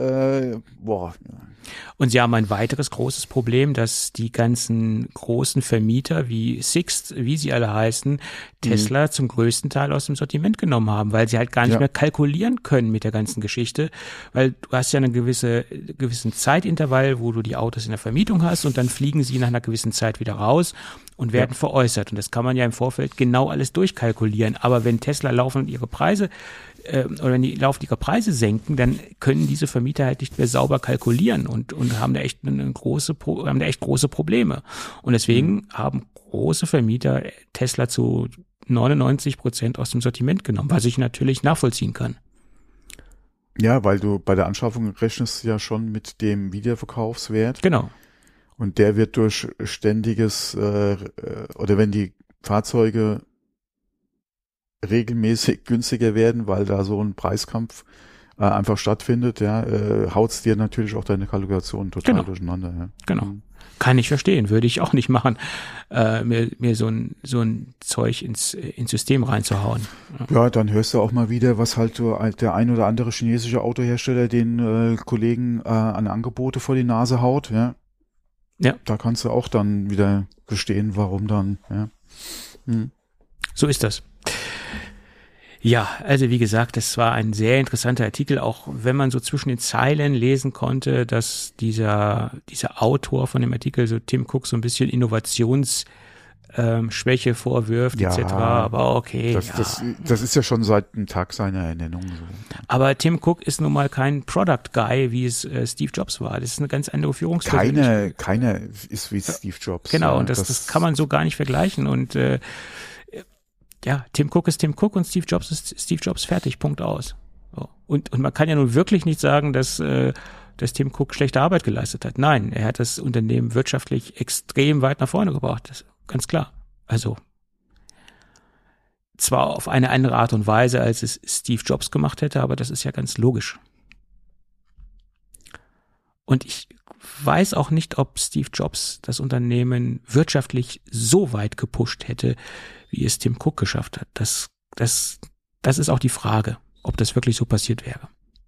Und sie haben ein weiteres großes Problem, dass die ganzen großen Vermieter wie Sixt, wie sie alle heißen, Tesla zum größten Teil aus dem Sortiment genommen haben, weil sie halt gar nicht mehr kalkulieren können mit der ganzen Geschichte, weil du hast ja einen gewissen Zeitintervall, wo du die Autos in der Vermietung hast und dann fliegen sie nach einer gewissen Zeit wieder raus und werden veräußert. Und das kann man ja im Vorfeld genau alles durchkalkulieren. Aber wenn Tesla laufend ihre Preise oder wenn die laufend ihre Preise senken, dann können diese Vermieter halt nicht mehr sauber kalkulieren und haben da echt große Probleme. Und deswegen haben große Vermieter Tesla zu 99% aus dem Sortiment genommen, was ich natürlich nachvollziehen kann. Ja, weil du bei der Anschaffung rechnest ja schon mit dem Wiederverkaufswert. Genau. Und der wird durch ständiges, oder wenn die Fahrzeuge regelmäßig günstiger werden, weil da so ein Preiskampf einfach stattfindet, ja, haut's dir natürlich auch deine Kalkulation total durcheinander. Ja. Genau. Kann ich verstehen, würde ich auch nicht machen, mir so ein Zeug ins System reinzuhauen. Ja, dann hörst du auch mal wieder, was halt der ein oder andere chinesische Autohersteller den Kollegen an Angebote vor die Nase haut, ja. Ja. Da kannst du auch dann wieder verstehen, warum dann, ja. So ist das. Ja, also wie gesagt, das war ein sehr interessanter Artikel, auch wenn man so zwischen den Zeilen lesen konnte, dass dieser Autor von dem Artikel, so Tim Cook, so ein bisschen Innovationsschwäche vorwirft, etc. Aber okay. Das ist ja schon seit dem Tag seiner Ernennung so. Aber Tim Cook ist nun mal kein Product Guy, wie es Steve Jobs war. Das ist eine ganz andere Führungsperson. Keiner ist wie Steve Jobs. Genau, und das kann man so gar nicht vergleichen. Und Tim Cook ist Tim Cook und Steve Jobs ist Steve Jobs, fertig, Punkt aus. So. Und man kann ja nun wirklich nicht sagen, dass Tim Cook schlechte Arbeit geleistet hat. Nein, er hat das Unternehmen wirtschaftlich extrem weit nach vorne gebracht, das ist ganz klar. Also zwar auf eine andere Art und Weise, als es Steve Jobs gemacht hätte, aber das ist ja ganz logisch. Und ich weiß auch nicht, ob Steve Jobs das Unternehmen wirtschaftlich so weit gepusht hätte, wie es Tim Cook geschafft hat. Das ist auch die Frage, ob das wirklich so passiert wäre.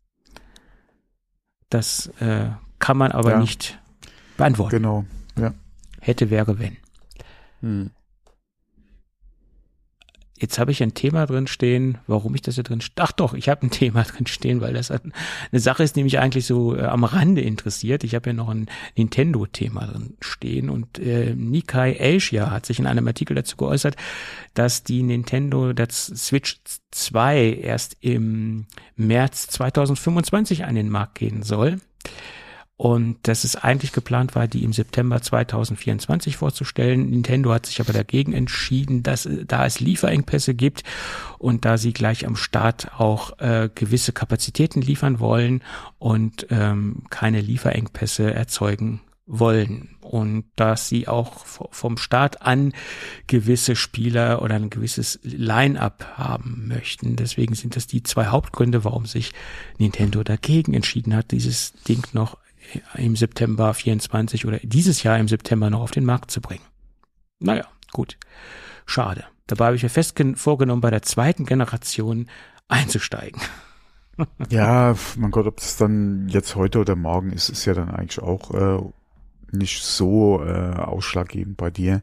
Das kann man aber nicht beantworten. Genau, ja. Hätte, wäre, wenn. Jetzt habe ich ein Thema drin stehen, warum ich das hier drin ach doch, ich habe ein Thema drin stehen, weil das eine Sache ist, die mich eigentlich so am Rande interessiert. Ich habe ja noch ein Nintendo-Thema drin stehen und Nikkei Asia hat sich in einem Artikel dazu geäußert, dass die Nintendo das Switch 2 erst im März 2025 an den Markt gehen soll. Und dass es eigentlich geplant war, die im September 2024 vorzustellen. Nintendo hat sich aber dagegen entschieden, dass da es Lieferengpässe gibt und da sie gleich am Start auch gewisse Kapazitäten liefern wollen und keine Lieferengpässe erzeugen wollen. Und dass sie auch vom Start an gewisse Spieler oder ein gewisses Line-up haben möchten. Deswegen sind das die zwei Hauptgründe, warum sich Nintendo dagegen entschieden hat, dieses Ding noch im September 24 oder dieses Jahr im September noch auf den Markt zu bringen. Naja, gut. Schade. Dabei habe ich mir fest vorgenommen, bei der zweiten Generation einzusteigen. Ja, mein Gott, ob das dann jetzt heute oder morgen ist ja dann eigentlich auch nicht so ausschlaggebend bei dir.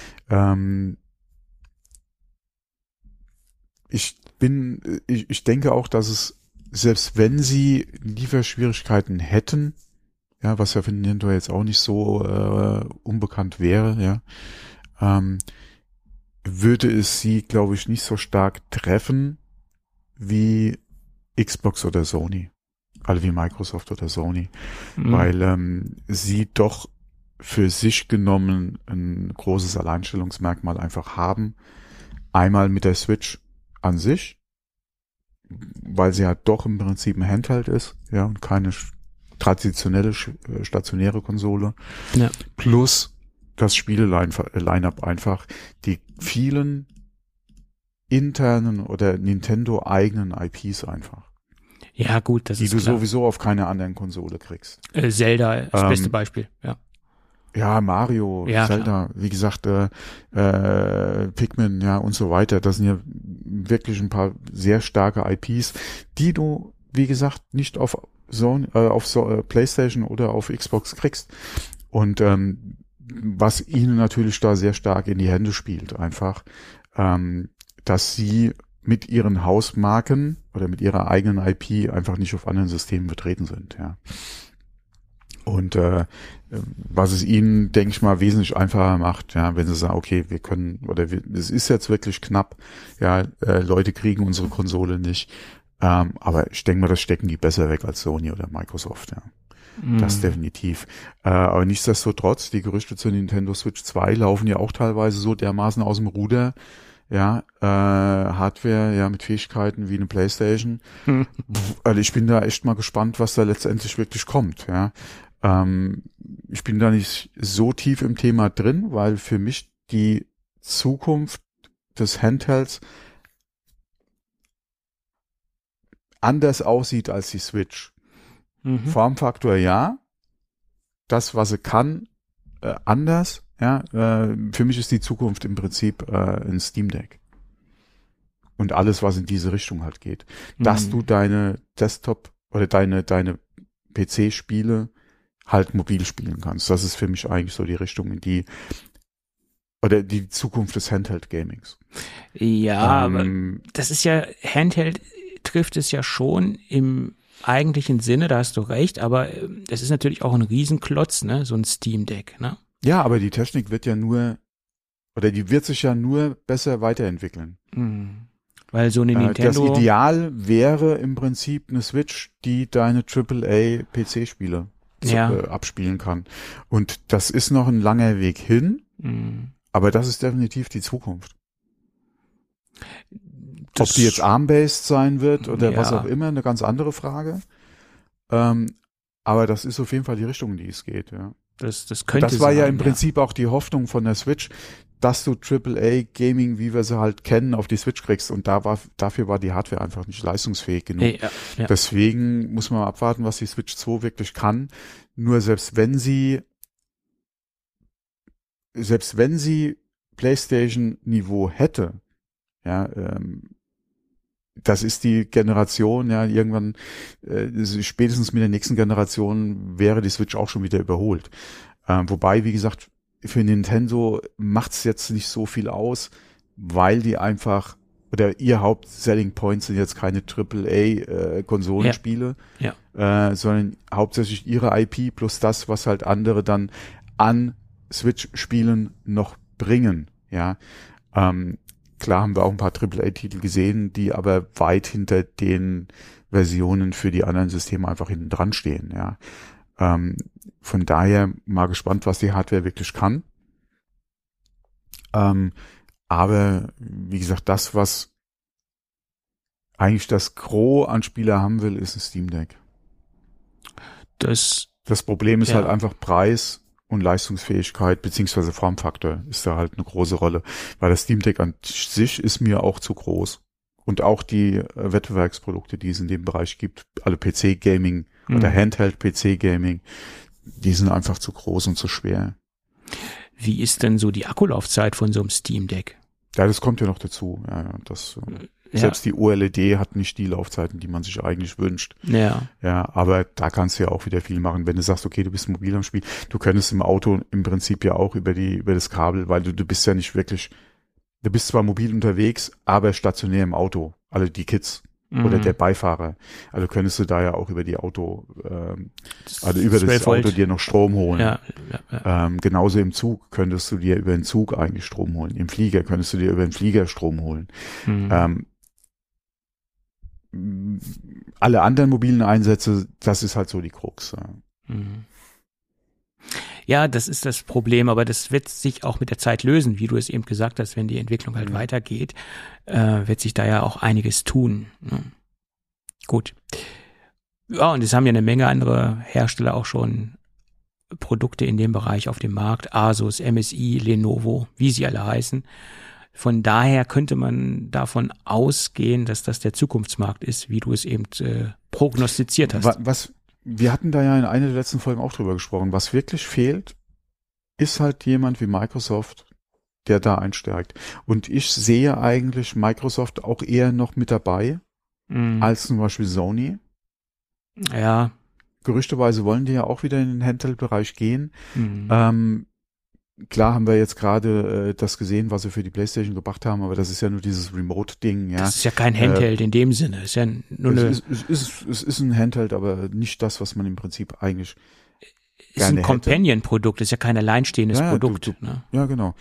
Ich denke auch, dass es, selbst wenn sie Lieferschwierigkeiten hätten, ja, was ja für Nintendo jetzt auch nicht so unbekannt wäre, ja, würde es sie, glaube ich, nicht so stark treffen wie Xbox oder Sony, also wie Microsoft oder Sony, weil sie doch für sich genommen ein großes Alleinstellungsmerkmal einfach haben. Einmal mit der Switch an sich, weil sie halt doch im Prinzip ein Handheld ist, ja, und keine traditionelle stationäre Konsole, ja. Plus das Spiele-Line-Up einfach, die vielen internen oder Nintendo-eigenen IPs einfach. Ja, gut, das ist klar. Die du sowieso auf keine anderen Konsole kriegst. Zelda ist das beste Beispiel, ja. Ja, Mario, ja, Zelda, klar. Wie gesagt, Pikmin, ja, und so weiter. Das sind ja wirklich ein paar sehr starke IPs, die du, wie gesagt, nicht auf PlayStation oder auf Xbox kriegst. Und was ihnen natürlich da sehr stark in die Hände spielt, einfach, dass sie mit ihren Hausmarken oder mit ihrer eigenen IP einfach nicht auf anderen Systemen vertreten sind, ja. Und was es ihnen, denke ich mal, wesentlich einfacher macht, ja, wenn sie sagen, okay, wir können, es ist jetzt wirklich knapp, ja, Leute kriegen unsere Konsole nicht, aber ich denke mal, das stecken die besser weg als Sony oder Microsoft, ja. Das definitiv. Aber nichtsdestotrotz, die Gerüchte zur Nintendo Switch 2 laufen ja auch teilweise so dermaßen aus dem Ruder, ja, Hardware, ja, mit Fähigkeiten wie eine PlayStation. Also ich bin da echt mal gespannt, was da letztendlich wirklich kommt, ja. Ich bin da nicht so tief im Thema drin, weil für mich die Zukunft des Handhelds anders aussieht als die Switch. Formfaktor ja, das, was sie kann, anders, ja, für mich ist die Zukunft im Prinzip ein Steam Deck. Und alles, was in diese Richtung halt geht. Dass du deine Desktop oder deine PC-Spiele halt mobil spielen kannst. Das ist für mich eigentlich so die Richtung, in die Zukunft des Handheld-Gamings. Ja, aber das ist ja, Handheld trifft es ja schon im eigentlichen Sinne, da hast du recht, aber das ist natürlich auch ein Riesenklotz, ne, so ein Steam Deck, ne? Ja, aber die Technik wird sich ja nur besser weiterentwickeln. Weil so eine Nintendo... Das Ideal wäre im Prinzip eine Switch, die deine AAA-PC-Spiele abspielen kann. Und das ist noch ein langer Weg hin, aber das ist definitiv die Zukunft. Ob die jetzt ARM-based sein wird oder was auch immer, eine ganz andere Frage. Aber das ist auf jeden Fall die Richtung, in die es geht, ja. Das könnte Das war sein, ja im Prinzip auch die Hoffnung von der Switch, dass du AAA-Gaming, wie wir sie halt kennen, auf die Switch kriegst. Und dafür war die Hardware einfach nicht leistungsfähig genug. Ja. Deswegen muss man abwarten, was die Switch 2 wirklich kann. Nur selbst wenn sie PlayStation-Niveau hätte, ja, das ist die Generation, ja, irgendwann, spätestens mit der nächsten Generation wäre die Switch auch schon wieder überholt. Wobei, wie gesagt, für Nintendo macht's jetzt nicht so viel aus, weil die einfach oder ihr Haupt-Selling Points sind jetzt keine AAA-Konsolenspiele, sondern hauptsächlich ihre IP plus das, was halt andere dann an Switch-Spielen noch bringen, ja. Klar haben wir auch ein paar AAA-Titel gesehen, die aber weit hinter den Versionen für die anderen Systeme einfach hinten dran stehen, ja. Von daher mal gespannt, was die Hardware wirklich kann. Aber wie gesagt, das, was eigentlich das Gros an Spieler haben will, ist ein Steam Deck. Das Problem ist halt einfach Preis und Leistungsfähigkeit beziehungsweise Formfaktor ist da halt eine große Rolle, weil das Steam Deck an sich ist mir auch zu groß. Und auch die Wettbewerbsprodukte, die es in dem Bereich gibt, alle PC-Gaming oder Handheld-PC-Gaming, die sind einfach zu groß und zu schwer. Wie ist denn so die Akkulaufzeit von so einem Steam Deck? Ja, das kommt ja noch dazu. Selbst die OLED hat nicht die Laufzeiten, die man sich eigentlich wünscht. Ja, aber da kannst du ja auch wieder viel machen. Wenn du sagst, okay, du bist mobil am Spiel, du könntest im Auto im Prinzip ja auch über das Kabel, weil du bist ja nicht wirklich, du bist zwar mobil unterwegs, aber stationär im Auto. Alle die Kids oder der Beifahrer. Also könntest du da ja auch über die Auto, über das Auto dir noch Strom holen. Ja. Genauso im Zug könntest du dir über den Zug eigentlich Strom holen. Im Flieger könntest du dir über den Flieger Strom holen. Alle anderen mobilen Einsätze, das ist halt so die Krux. Ja, das ist das Problem, aber das wird sich auch mit der Zeit lösen, wie du es eben gesagt hast, wenn die Entwicklung halt weitergeht, wird sich da ja auch einiges tun. Ne? Gut. Ja, und es haben ja eine Menge andere Hersteller auch schon Produkte in dem Bereich auf dem Markt, Asus, MSI, Lenovo, wie sie alle heißen. Von daher könnte man davon ausgehen, dass das der Zukunftsmarkt ist, wie du es eben prognostiziert hast. Wir hatten da ja in einer der letzten Folgen auch drüber gesprochen. Was wirklich fehlt, ist halt jemand wie Microsoft, der da einsteigt. Und ich sehe eigentlich Microsoft auch eher noch mit dabei, als zum Beispiel Sony. Ja. Gerüchteweise wollen die ja auch wieder in den Handheld-Bereich gehen. Klar haben wir jetzt gerade das gesehen, was sie für die PlayStation gebracht haben, aber das ist ja nur dieses Remote-Ding. Ja. Das ist ja kein Handheld in dem Sinne. Es ist ja nur es ist ein Handheld, aber nicht das, was man im Prinzip eigentlich ist ein Companion-Produkt, ist ja kein alleinstehendes Produkt. Ne? Ja, genau.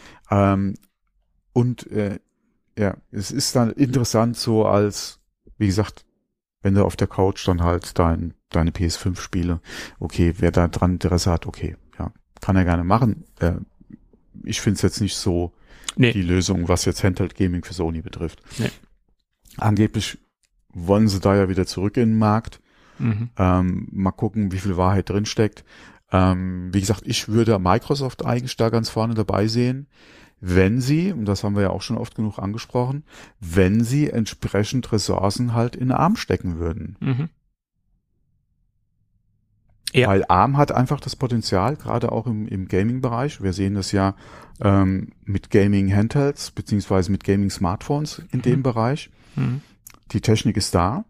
Es ist dann interessant so als, wie gesagt, wenn du auf der Couch dann halt deine PS5 Spiele, okay, wer da dran Interesse hat, okay, ja, kann er gerne machen. Ich finde es jetzt nicht so die Lösung, was jetzt Handheld Gaming für Sony betrifft. Nee. Angeblich wollen sie da ja wieder zurück in den Markt. Mal gucken, wie viel Wahrheit drin steckt. Wie gesagt, ich würde Microsoft eigentlich da ganz vorne dabei sehen, wenn sie, und das haben wir ja auch schon oft genug angesprochen, wenn sie entsprechend Ressourcen halt in ARM stecken würden. Ja. Weil ARM hat einfach das Potenzial, gerade auch im Gaming-Bereich. Wir sehen das ja mit Gaming-Handhelds beziehungsweise mit Gaming-Smartphones in dem Bereich. Die Technik ist da.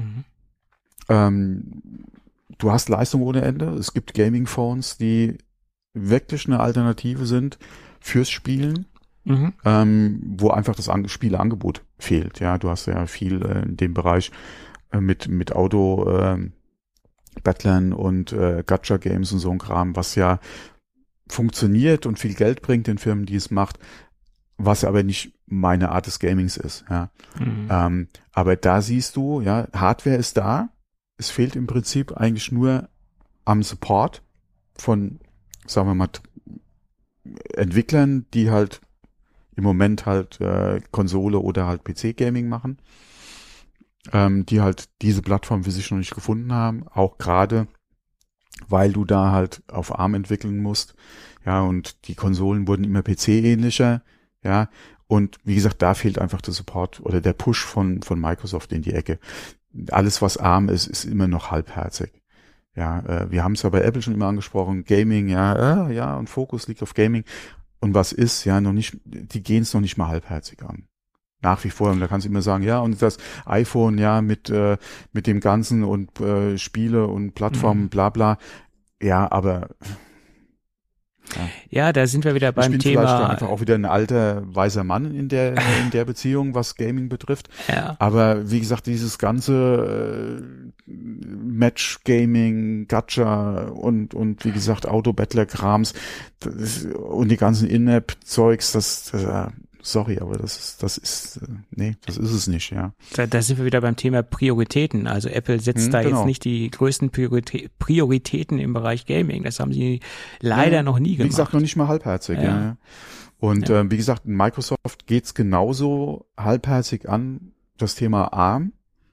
Du hast Leistung ohne Ende. Es gibt Gaming-Phones, die wirklich eine Alternative sind fürs Spielen, wo einfach das Spieleangebot fehlt. Ja, du hast ja viel in dem Bereich mit Auto Battlern und Gacha-Games und so ein Kram, was ja funktioniert und viel Geld bringt den Firmen, die es macht, was aber nicht meine Art des Gamings ist. Ja. Aber da siehst du, ja, Hardware ist da, es fehlt im Prinzip eigentlich nur am Support von, sagen wir mal, Entwicklern, die halt im Moment halt Konsole oder halt PC-Gaming machen, die halt diese Plattform für sich noch nicht gefunden haben, auch gerade, weil du da halt auf ARM entwickeln musst, ja, und die Konsolen wurden immer PC-ähnlicher, ja, und wie gesagt, da fehlt einfach der Support oder der Push von Microsoft in die Ecke. Alles, was ARM ist, ist immer noch halbherzig. Ja, wir haben es ja bei Apple schon immer angesprochen, Gaming, ja, und Fokus liegt auf Gaming. Und was ist, ja, noch nicht, die gehen es noch nicht mal halbherzig an. Nach wie vor, und da kannst du immer sagen, ja, und das iPhone, ja, mit dem Ganzen und Spiele und Plattformen, bla bla. Ja, aber Ja, da sind wir wieder beim ich bin Thema. Vielleicht einfach auch wieder ein alter, weiser Mann in der Beziehung, was Gaming betrifft. Ja. Aber wie gesagt, dieses ganze Match-Gaming, Gacha und wie gesagt Auto-Battler-Krams und die ganzen In-App-Zeugs, sorry, aber das ist es nicht, ja. Da sind wir wieder beim Thema Prioritäten. Also Apple setzt da jetzt nicht die größten Prioritäten im Bereich Gaming. Das haben sie leider noch nie gemacht. Wie gesagt, noch nicht mal halbherzig, ja. Und wie gesagt, Microsoft geht's genauso halbherzig an, das Thema ARM,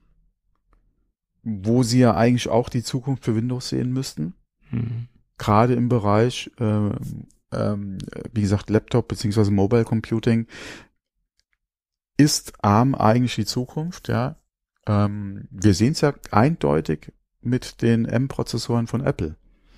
wo sie ja eigentlich auch die Zukunft für Windows sehen müssten. Gerade im Bereich wie gesagt, Laptop beziehungsweise Mobile Computing ist ARM eigentlich die Zukunft, ja. Wir sehen es ja eindeutig mit den M-Prozessoren von Apple.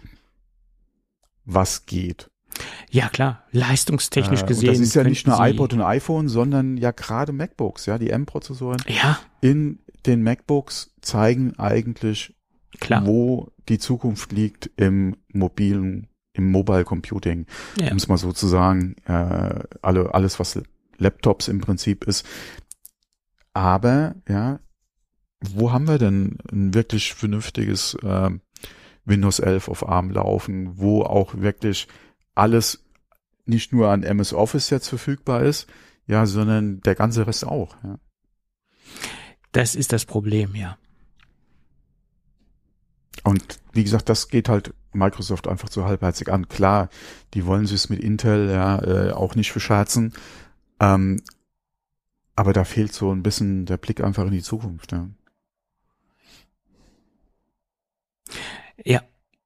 Was geht? Ja, klar, leistungstechnisch gesehen. Das ist ja nicht nur iPod und iPhone, sondern ja gerade MacBooks, ja, die M-Prozessoren in den MacBooks zeigen eigentlich, wo die Zukunft liegt im Mobile Computing, um es mal so zu sagen, alles was Laptops im Prinzip ist. Aber, ja, wo haben wir denn ein wirklich vernünftiges Windows 11 auf ARM laufen, wo auch wirklich alles nicht nur an MS Office jetzt verfügbar ist, ja, sondern der ganze Rest auch, ja. Das ist das Problem, ja. Und wie gesagt, das geht halt Microsoft einfach zu halbherzig an. Klar, die wollen sich mit Intel auch nicht verscherzen, aber da fehlt so ein bisschen der Blick einfach in die Zukunft. Ja. Ja,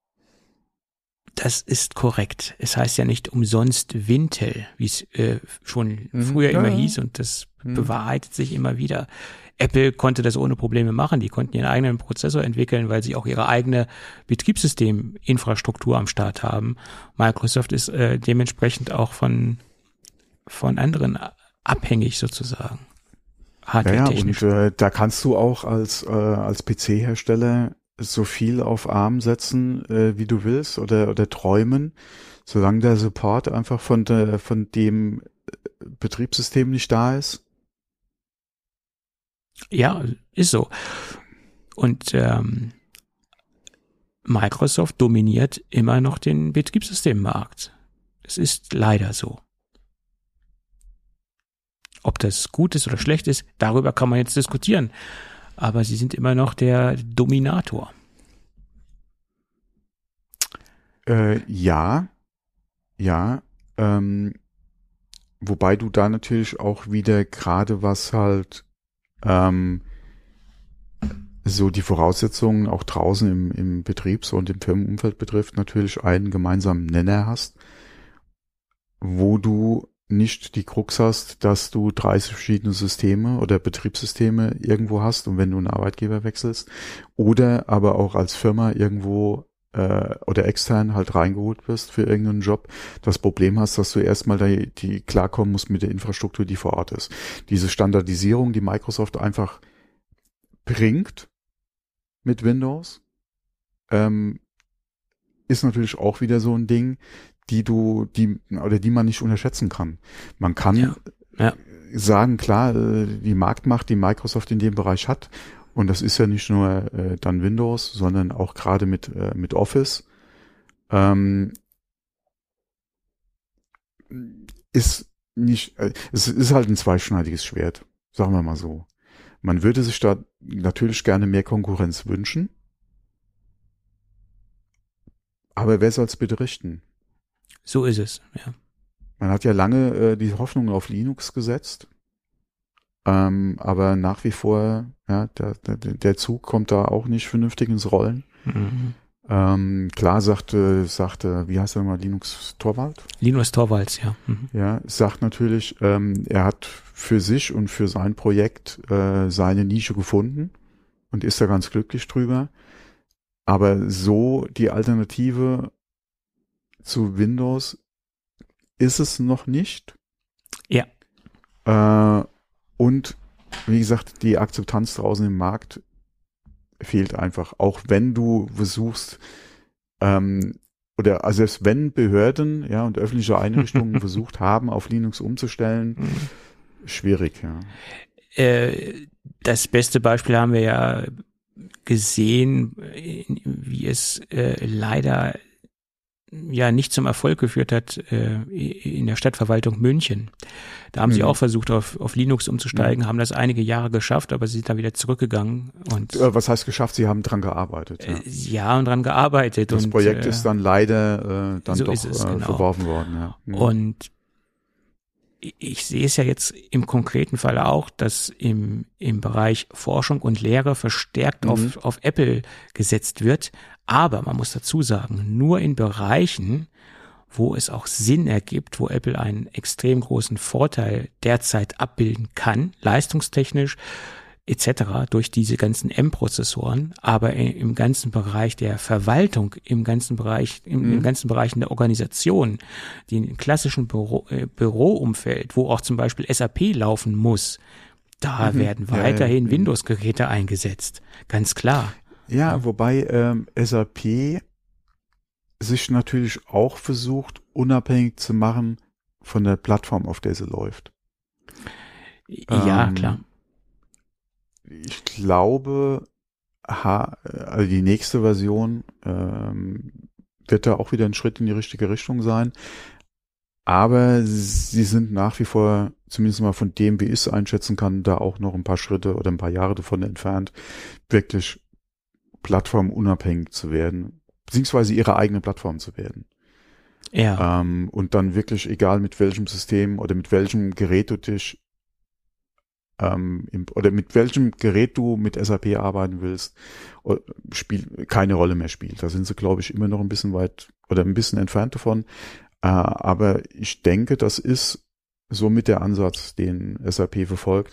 das ist korrekt. Es heißt ja nicht umsonst Wintel, wie es schon früher immer hieß, und das bewahrheitet sich immer wieder. Apple konnte das ohne Probleme machen. Die konnten ihren eigenen Prozessor entwickeln, weil sie auch ihre eigene Betriebssysteminfrastruktur am Start haben. Microsoft ist dementsprechend auch von anderen abhängig sozusagen. Hardware-technisch. Ja, und da kannst du auch als PC-Hersteller so viel auf ARM setzen, wie du willst, oder träumen, solange der Support einfach von dem Betriebssystem nicht da ist. Ja, ist so. Und Microsoft dominiert immer noch den Betriebssystemmarkt. Es ist leider so. Ob das gut ist oder schlecht ist, darüber kann man jetzt diskutieren. Aber sie sind immer noch der Dominator. Ja. Wobei du da natürlich auch wieder gerade was halt so die Voraussetzungen auch draußen im Betriebs- und im Firmenumfeld betrifft, natürlich einen gemeinsamen Nenner hast, wo du nicht die Krux hast, dass du 30 verschiedene Systeme oder Betriebssysteme irgendwo hast, und wenn du einen Arbeitgeber wechselst, oder aber auch als Firma irgendwo oder extern halt reingeholt wirst für irgendeinen Job, das Problem hast, dass du erstmal die klarkommen musst mit der Infrastruktur, die vor Ort ist. Diese Standardisierung, die Microsoft einfach bringt mit Windows, ist natürlich auch wieder so ein Ding, die man nicht unterschätzen kann. Man kann sagen, klar, die Marktmacht, die Microsoft in dem Bereich hat, und das ist ja nicht nur dann Windows, sondern auch gerade mit Office, ist nicht, es ist halt ein zweischneidiges Schwert, sagen wir mal so. Man würde sich da natürlich gerne mehr Konkurrenz wünschen, aber wer soll es bitte richten? So ist es, ja. Man hat ja lange die Hoffnung auf Linux gesetzt, aber nach wie vor, ja, der Zug kommt da auch nicht vernünftig ins Rollen. Klar sagte, wie heißt er nochmal, Linus Torvalds? Linus Torvalds, ja. Ja, sagt natürlich, er hat für sich und für sein Projekt seine Nische gefunden und ist da ganz glücklich drüber. Aber so die Alternative zu Windows ist es noch nicht. Ja. Und wie gesagt, die Akzeptanz draußen im Markt fehlt einfach. Auch wenn du versuchst, oder oder also selbst wenn Behörden, ja, und öffentliche Einrichtungen versucht haben, auf Linux umzustellen, schwierig, ja. Das beste Beispiel haben wir ja gesehen, wie es leider ja nicht zum Erfolg geführt hat in der Stadtverwaltung München. Da haben sie auch versucht, auf Linux umzusteigen, haben das einige Jahre geschafft, aber sie sind da wieder zurückgegangen. Und was heißt geschafft? Sie haben dran gearbeitet. Ja, und dran gearbeitet. Das Projekt ist dann leider dann so doch genau. verworfen worden. Ja. Und ich sehe es ja jetzt im konkreten Fall auch, dass im Bereich Forschung und Lehre verstärkt auf Apple gesetzt wird. Aber man muss dazu sagen, nur in Bereichen, wo es auch Sinn ergibt, wo Apple einen extrem großen Vorteil derzeit abbilden kann, leistungstechnisch etc. durch diese ganzen M-Prozessoren, aber im ganzen Bereich der Verwaltung, im ganzen Bereich, im ganzen Bereichen der Organisation, den klassischen Büroumfeld, wo auch zum Beispiel SAP laufen muss, da werden weiterhin Windows-Geräte eingesetzt, ganz klar. Ja, wobei SAP sich natürlich auch versucht, unabhängig zu machen von der Plattform, auf der sie läuft. Ja, klar. Ich glaube, also die nächste Version wird da auch wieder ein Schritt in die richtige Richtung sein. Aber sie sind nach wie vor, zumindest mal von dem, wie ich es einschätzen kann, da auch noch ein paar Schritte oder ein paar Jahre davon entfernt, wirklich plattformunabhängig zu werden, beziehungsweise ihre eigene Plattform zu werden. Ja. Und dann wirklich, egal mit welchem System oder mit welchem Gerät du dich oder mit welchem Gerät du mit SAP arbeiten willst, keine Rolle mehr spielt. Da sind sie, glaube ich, immer noch ein bisschen weit oder ein bisschen entfernt davon. Aber ich denke, das ist somit der Ansatz, den SAP verfolgt.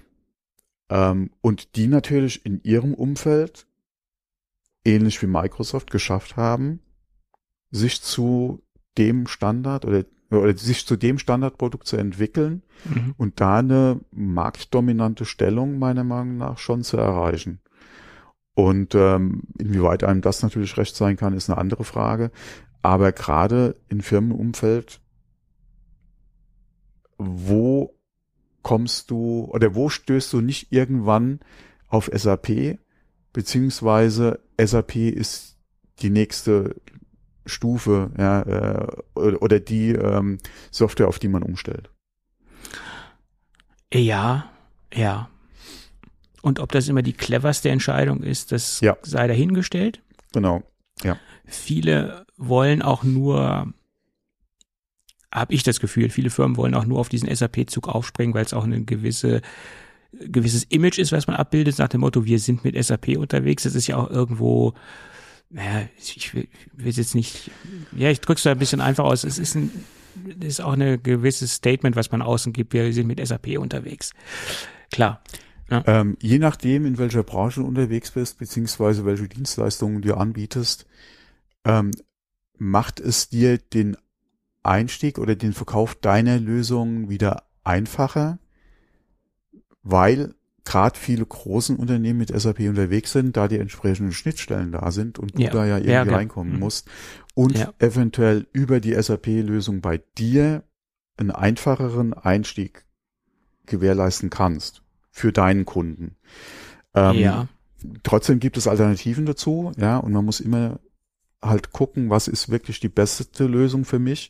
Und die natürlich in ihrem Umfeld ähnlich wie Microsoft geschafft haben, sich zu dem Standard oder sich zu dem Standardprodukt zu entwickeln und da eine marktdominante Stellung meiner Meinung nach schon zu erreichen. Und inwieweit einem das natürlich recht sein kann, ist eine andere Frage. Aber gerade im Firmenumfeld, wo kommst du oder wo stößt du nicht irgendwann auf SAP, beziehungsweise SAP ist die nächste Stufe, ja, oder die Software, auf die man umstellt. Ja. Und ob das immer die cleverste Entscheidung ist, das sei dahingestellt. Genau, ja. Viele wollen auch nur, habe ich das Gefühl, viele Firmen wollen auch nur auf diesen SAP-Zug aufspringen, weil es auch ein gewisses Image ist, was man abbildet, nach dem Motto, wir sind mit SAP unterwegs. Das ist ja auch irgendwo, naja, ich will jetzt nicht, ich drücke es da ein bisschen einfach aus. Es ist auch ein gewisses Statement, was man außen gibt, wir sind mit SAP unterwegs. Klar. Ja. Je nachdem, in welcher Branche du unterwegs bist, beziehungsweise welche Dienstleistungen du anbietest, macht es dir den Einstieg oder den Verkauf deiner Lösung wieder einfacher, weil gerade viele großen Unternehmen mit SAP unterwegs sind, da die entsprechenden Schnittstellen da sind und du da ja irgendwie reinkommen musst und eventuell über die SAP-Lösung bei dir einen einfacheren Einstieg gewährleisten kannst für deinen Kunden. Trotzdem gibt es Alternativen dazu, ja, und man muss immer halt gucken, was ist wirklich die beste Lösung für mich.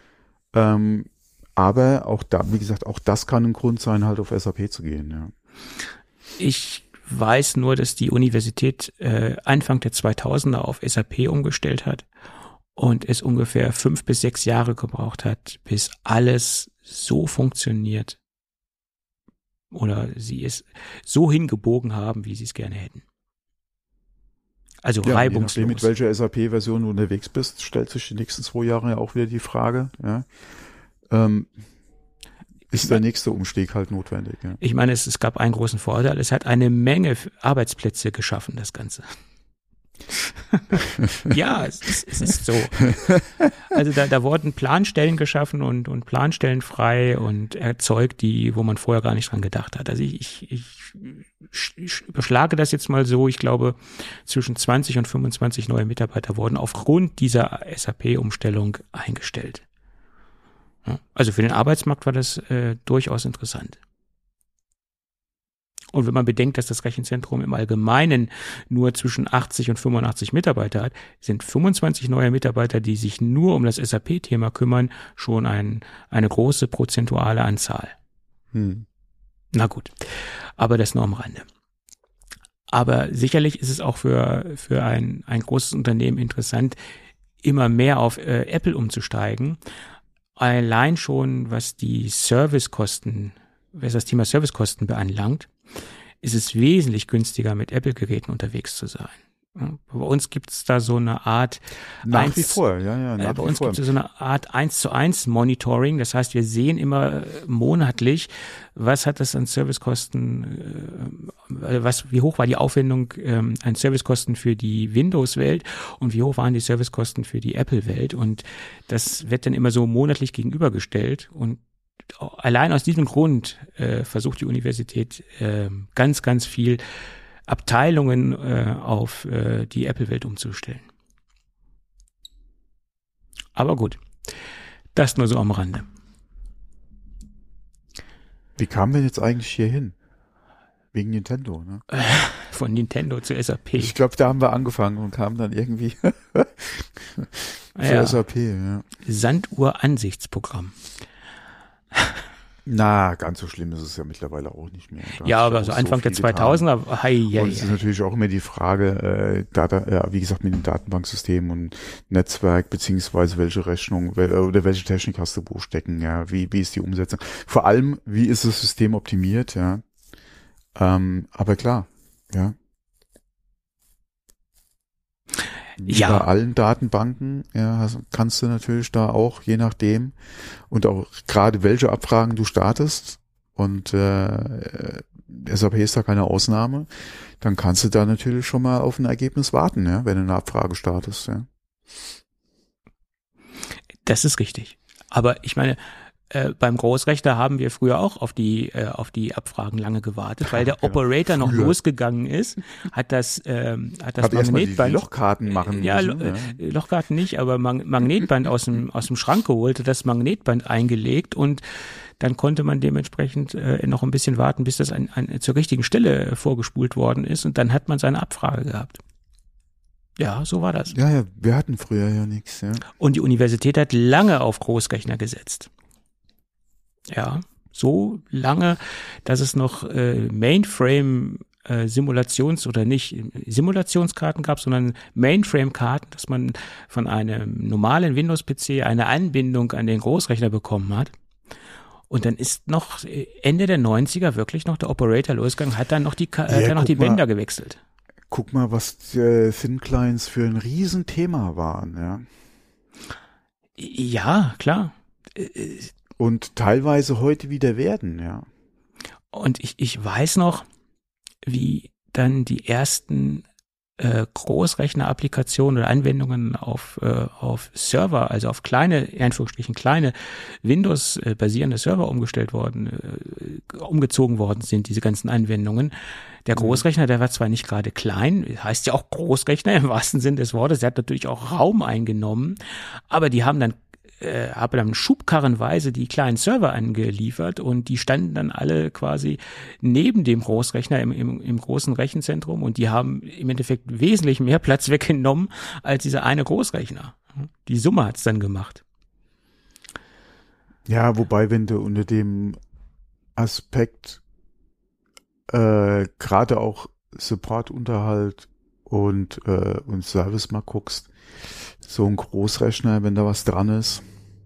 Aber auch da, wie gesagt, auch das kann ein Grund sein, halt auf SAP zu gehen, ja. Ich weiß nur, dass die Universität Anfang der 2000er auf SAP umgestellt hat und es ungefähr 5 bis 6 Jahre gebraucht hat, bis alles so funktioniert oder sie es so hingebogen haben, wie sie es gerne hätten. Also reibungslos. Je nachdem, mit welcher SAP-Version du unterwegs bist, stellt sich die nächsten 2 Jahre ja auch wieder die Frage, ja. Ist der nächste Umstieg halt notwendig. Ja. Ich meine, es gab einen großen Vorteil. Es hat eine Menge Arbeitsplätze geschaffen, das Ganze. Ja, es ist so. Also da wurden Planstellen geschaffen und Planstellen frei und erzeugt, wo man vorher gar nicht dran gedacht hat. Also ich überschlage das jetzt mal so. Ich glaube, zwischen 20 und 25 neue Mitarbeiter wurden aufgrund dieser SAP-Umstellung eingestellt. Ja, also für den Arbeitsmarkt war das durchaus interessant. Und wenn man bedenkt, dass das Rechenzentrum im Allgemeinen nur zwischen 80 und 85 Mitarbeiter hat, sind 25 neue Mitarbeiter, die sich nur um das SAP-Thema kümmern, schon eine große prozentuale Anzahl. Na gut, aber das nur am Rande. Aber sicherlich ist es auch für ein großes Unternehmen interessant, immer mehr auf Apple umzusteigen. Allein schon, was das Thema Servicekosten beanlangt, ist es wesentlich günstiger, mit Apple-Geräten unterwegs zu sein. Ja, bei uns gibt es da so eine Art bei uns gibt es so eine Art 1:1 Monitoring. Das heißt, wir sehen immer monatlich, was hat das an Servicekosten, wie hoch war die Aufwendung an Servicekosten für die Windows-Welt und wie hoch waren die Servicekosten für die Apple-Welt. Und das wird dann immer so monatlich gegenübergestellt. Und allein aus diesem Grund versucht die Universität ganz, ganz viel Abteilungen auf die Apple-Welt umzustellen. Aber gut, das nur so am Rande. Wie kamen wir jetzt eigentlich hier hin? Wegen Nintendo, ne? Von Nintendo zu SAP. Ich glaube, da haben wir angefangen und kamen dann irgendwie zu SAP. Ja. Sanduhr-Ansichtsprogramm. Na, ganz so schlimm ist es ja mittlerweile auch nicht mehr. Ja, aber so Anfang der 2000er, und es ist natürlich auch immer die Frage, wie gesagt, mit dem Datenbanksystem und Netzwerk, beziehungsweise welche Rechnung oder welche Technik hast du wo stecken, ja, wie ist die Umsetzung? Vor allem, wie ist das System optimiert, ja. Aber klar, ja. Ja. Bei allen Datenbanken kannst du natürlich da auch, je nachdem, und auch gerade welche Abfragen du startest, und SAP ist da keine Ausnahme, dann kannst du da natürlich schon mal auf ein Ergebnis warten, ja, wenn du eine Abfrage startest. Ja. Das ist richtig. Aber ich meine, beim Großrechner haben wir früher auch auf die Abfragen lange gewartet, weil der Operator noch losgegangen ist, hat das Magnetband, die Lochkarten machen müssen. Lochkarten nicht, aber Magnetband aus dem Schrank geholt, hat das Magnetband eingelegt und dann konnte man dementsprechend noch ein bisschen warten, bis das zur richtigen Stelle vorgespult worden ist und dann hat man seine Abfrage gehabt. Ja, so war das. Ja, wir hatten früher ja nichts. Ja. Und die Universität hat lange auf Großrechner gesetzt. Ja, so lange, dass es noch Simulationskarten gab, sondern Mainframe-Karten, dass man von einem normalen Windows-PC eine Anbindung an den Großrechner bekommen hat. Und dann ist noch Ende der 90er wirklich noch der Operator losgegangen, hat dann noch die Bänder gewechselt. Guck mal, was Thin Clients für ein Riesenthema waren, ja. Ja, klar. Und teilweise heute wieder werden, ja. Und ich weiß noch, wie dann die ersten Großrechner-Applikationen oder Anwendungen auf Server, also auf kleine, in Anführungsstrichen kleine Windows-basierende Server umgezogen worden sind, diese ganzen Anwendungen. Der Großrechner, der war zwar nicht gerade klein, heißt ja auch Großrechner im wahrsten Sinn des Wortes, der hat natürlich auch Raum eingenommen, aber die haben dann schubkarrenweise die kleinen Server angeliefert und die standen dann alle quasi neben dem Großrechner im großen Rechenzentrum und die haben im Endeffekt wesentlich mehr Platz weggenommen als dieser eine Großrechner. Die Summe hat's dann gemacht. Ja, wobei, wenn du unter dem Aspekt gerade auch Supportunterhalt und Service mal guckst, so ein Großrechner, wenn da was dran ist,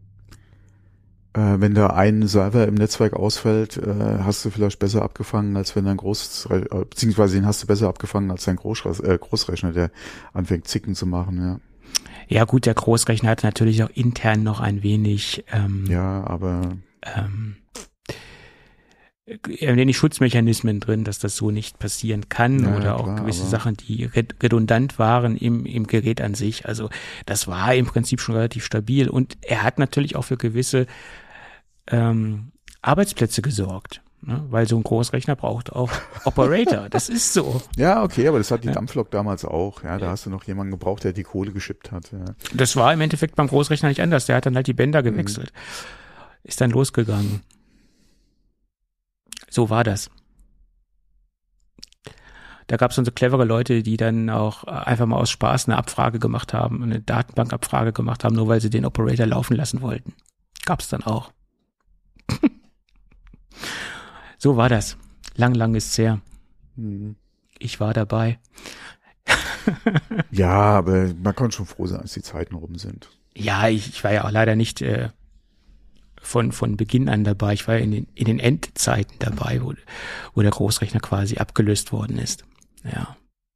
wenn da ein Server im Netzwerk ausfällt, hast du vielleicht besser abgefangen, als wenn dein beziehungsweise den hast du besser abgefangen als dein Großrechner, der anfängt zicken zu machen, ja. Ja gut, der Großrechner hat natürlich auch intern noch ein wenig nicht Schutzmechanismen drin, dass das so nicht passieren kann oder auch klar, gewisse Sachen, die redundant waren im Gerät an sich. Also das war im Prinzip schon relativ stabil und er hat natürlich auch für gewisse Arbeitsplätze gesorgt, ne? Weil so ein Großrechner braucht auch Operator. Das ist so. Ja, okay, aber das hat die Dampflok damals auch. Ja, da hast du noch jemanden gebraucht, der die Kohle geschippt hat. Ja. Das war im Endeffekt beim Großrechner nicht anders. Der hat dann halt die Bänder gewechselt. Ist dann losgegangen. So war das. Da gab es dann so clevere Leute, die dann auch einfach mal aus Spaß eine Abfrage gemacht haben, eine Datenbankabfrage gemacht haben, nur weil sie den Operator laufen lassen wollten. Gab es dann auch. So war das. Lang ist's her. Ich war dabei. Ja, aber man kann schon froh sein, dass die Zeiten rum sind. Ja, ich war ja auch leider nicht von Beginn an dabei. Ich war in den Endzeiten dabei, wo der Großrechner quasi abgelöst worden ist. Ja.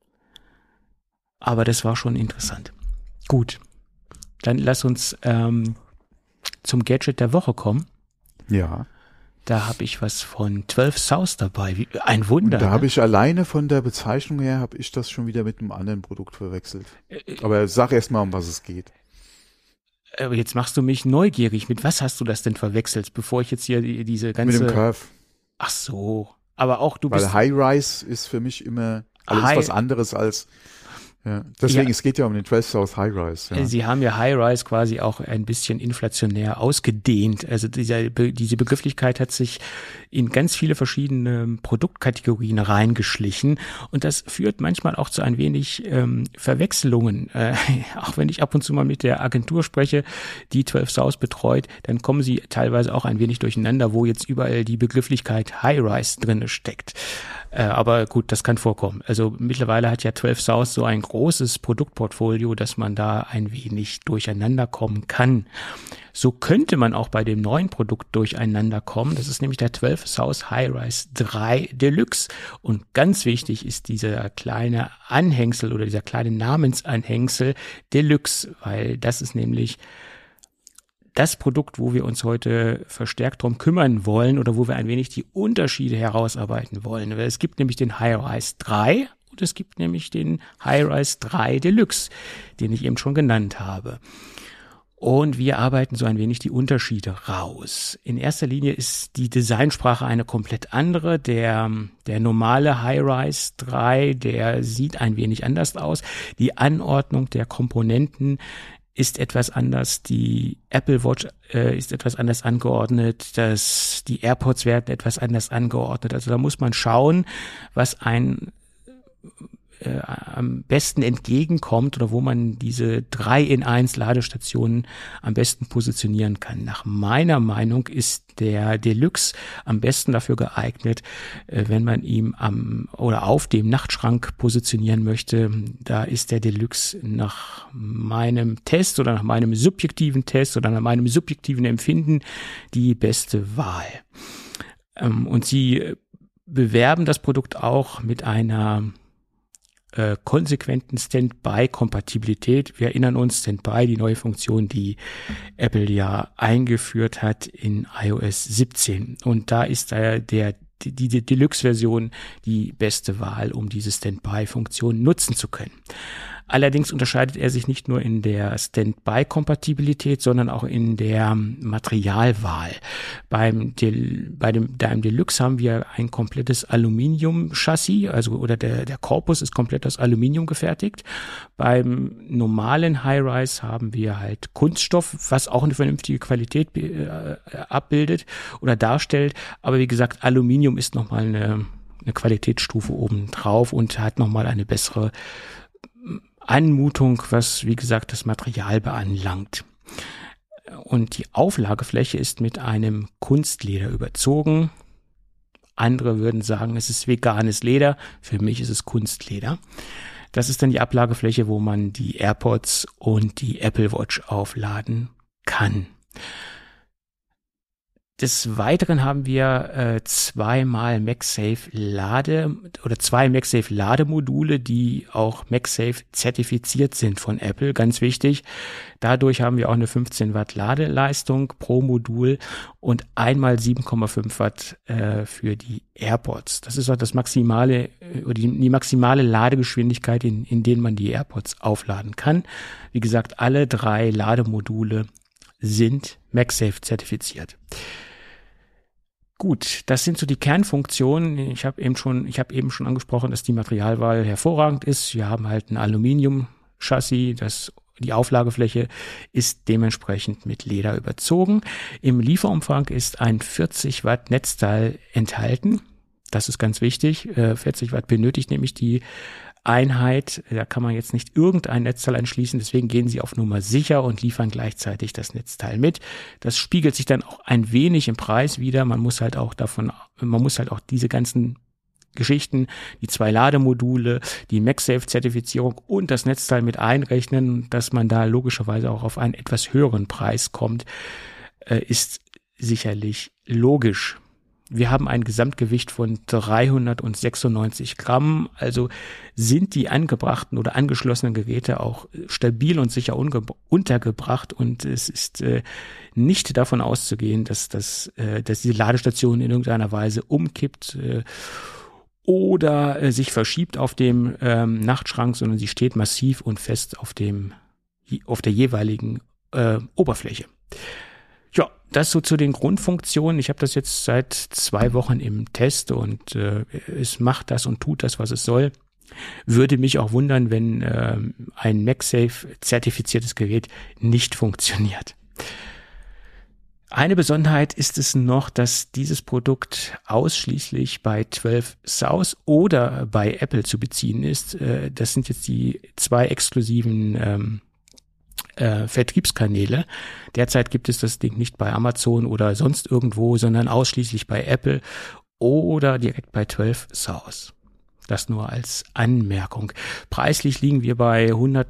Aber das war schon interessant. Gut. Dann lass uns zum Gadget der Woche kommen. Ja. Da habe ich was von 12 South dabei. Ein Wunder. Und da habe ich alleine von der Bezeichnung her, habe ich das schon wieder mit einem anderen Produkt verwechselt. Aber sag erst mal, um was es geht. Aber jetzt machst du mich neugierig. Mit was hast du das denn verwechselt, bevor ich jetzt hier diese ganze... Mit dem Curve. Ach so. Aber auch du Weil bist... High-Rise ist für mich immer alles was anderes als... Ja, deswegen, es geht ja um den 12 South High-Rise. Ja. Sie haben ja High-Rise quasi auch ein bisschen inflationär ausgedehnt. Also diese Begrifflichkeit hat sich in ganz viele verschiedene Produktkategorien reingeschlichen und das führt manchmal auch zu ein wenig Verwechslungen. Auch wenn ich ab und zu mal mit der Agentur spreche, die 12 South betreut, dann kommen sie teilweise auch ein wenig durcheinander, wo jetzt überall die Begrifflichkeit High-Rise drinne steckt. Aber gut, das kann vorkommen. Also mittlerweile hat ja 12 South so ein großes Produktportfolio, dass man da ein wenig durcheinander kommen kann. So könnte man auch bei dem neuen Produkt durcheinander kommen. Das ist nämlich der 12 South High-Rise 3 Deluxe. Und ganz wichtig ist dieser kleine Anhängsel oder dieser kleine Namensanhängsel Deluxe, weil das ist nämlich das Produkt, wo wir uns heute verstärkt drum kümmern wollen oder wo wir ein wenig die Unterschiede herausarbeiten wollen. Es gibt nämlich den High-Rise 3 und es gibt nämlich den High-Rise 3 Deluxe, den ich eben schon genannt habe. Und wir arbeiten so ein wenig die Unterschiede raus. In erster Linie ist die Designsprache eine komplett andere. Der normale High-Rise 3, der sieht ein wenig anders aus. Die Anordnung der Komponenten ist etwas anders, die Apple Watch ist etwas anders angeordnet, die AirPods werden etwas anders angeordnet. Also da muss man schauen, was am besten entgegenkommt oder wo man diese 3-in-1 Ladestationen am besten positionieren kann. Nach meiner Meinung ist der Deluxe am besten dafür geeignet, wenn man ihn auf dem Nachtschrank positionieren möchte. Da ist der Deluxe nach meinem Test oder nach meinem subjektiven Test oder nach meinem subjektiven Empfinden die beste Wahl. Und sie bewerben das Produkt auch mit einer konsequenten Standby-Kompatibilität. Wir erinnern uns, Standby, die neue Funktion, die Apple ja eingeführt hat in iOS 17. Und da ist die Deluxe-Version die beste Wahl, um diese Standby-Funktion nutzen zu können. Allerdings unterscheidet er sich nicht nur in der Standby-Kompatibilität, sondern auch in der Materialwahl. Beim Deluxe haben wir ein komplettes Aluminium-Chassis, oder der Korpus ist komplett aus Aluminium gefertigt. Beim normalen High-Rise haben wir halt Kunststoff, was auch eine vernünftige Qualität abbildet oder darstellt. Aber wie gesagt, Aluminium ist nochmal eine Qualitätsstufe oben drauf und hat nochmal eine bessere Anmutung, was, wie gesagt, das Material beanlangt. Und die Auflagefläche ist mit einem Kunstleder überzogen. Andere würden sagen, es ist veganes Leder. Für mich ist es Kunstleder. Das ist dann die Ablagefläche, wo man die AirPods und die Apple Watch aufladen kann. Des Weiteren haben wir zwei MagSafe Lademodule, die auch MagSafe zertifiziert sind von Apple, ganz wichtig. Dadurch haben wir auch eine 15 Watt Ladeleistung pro Modul und einmal 7,5 Watt für die AirPods. Das ist auch das maximale oder die maximale Ladegeschwindigkeit, in denen man die AirPods aufladen kann. Wie gesagt, alle 3 Lademodule sind MagSafe zertifiziert. Gut, das sind so die Kernfunktionen. Ich habe eben schon angesprochen, dass die Materialwahl hervorragend ist. Wir haben halt ein Aluminium-Chassis, die Auflagefläche ist dementsprechend mit Leder überzogen. Im Lieferumfang ist ein 40 Watt Netzteil enthalten. Das ist ganz wichtig. 40 Watt benötigt nämlich die Einheit. Da kann man jetzt nicht irgendein Netzteil anschließen, deswegen gehen sie auf Nummer sicher und liefern gleichzeitig das Netzteil mit. Das spiegelt sich dann auch ein wenig im Preis wider. Man muss halt auch diese ganzen Geschichten, die 2 Lademodule, die MagSafe-Zertifizierung und das Netzteil mit einrechnen, dass man da logischerweise auch auf einen etwas höheren Preis kommt, ist sicherlich logisch. Wir haben ein Gesamtgewicht von 396 Gramm, also sind die angebrachten oder angeschlossenen Geräte auch stabil und sicher untergebracht und es ist nicht davon auszugehen, dass diese Ladestation in irgendeiner Weise umkippt oder sich verschiebt auf dem Nachtschrank, sondern sie steht massiv und fest auf der jeweiligen Oberfläche. Ja, das so zu den Grundfunktionen. Ich habe das jetzt seit 2 Wochen im Test und es macht das und tut das, was es soll. Würde mich auch wundern, wenn ein MagSafe-zertifiziertes Gerät nicht funktioniert. Eine Besonderheit ist es noch, dass dieses Produkt ausschließlich bei 12 South oder bei Apple zu beziehen ist. Das sind jetzt die 2 exklusiven Vertriebskanäle. Derzeit gibt es das Ding nicht bei Amazon oder sonst irgendwo, sondern ausschließlich bei Apple oder direkt bei 12 South. Das nur als Anmerkung. Preislich liegen wir bei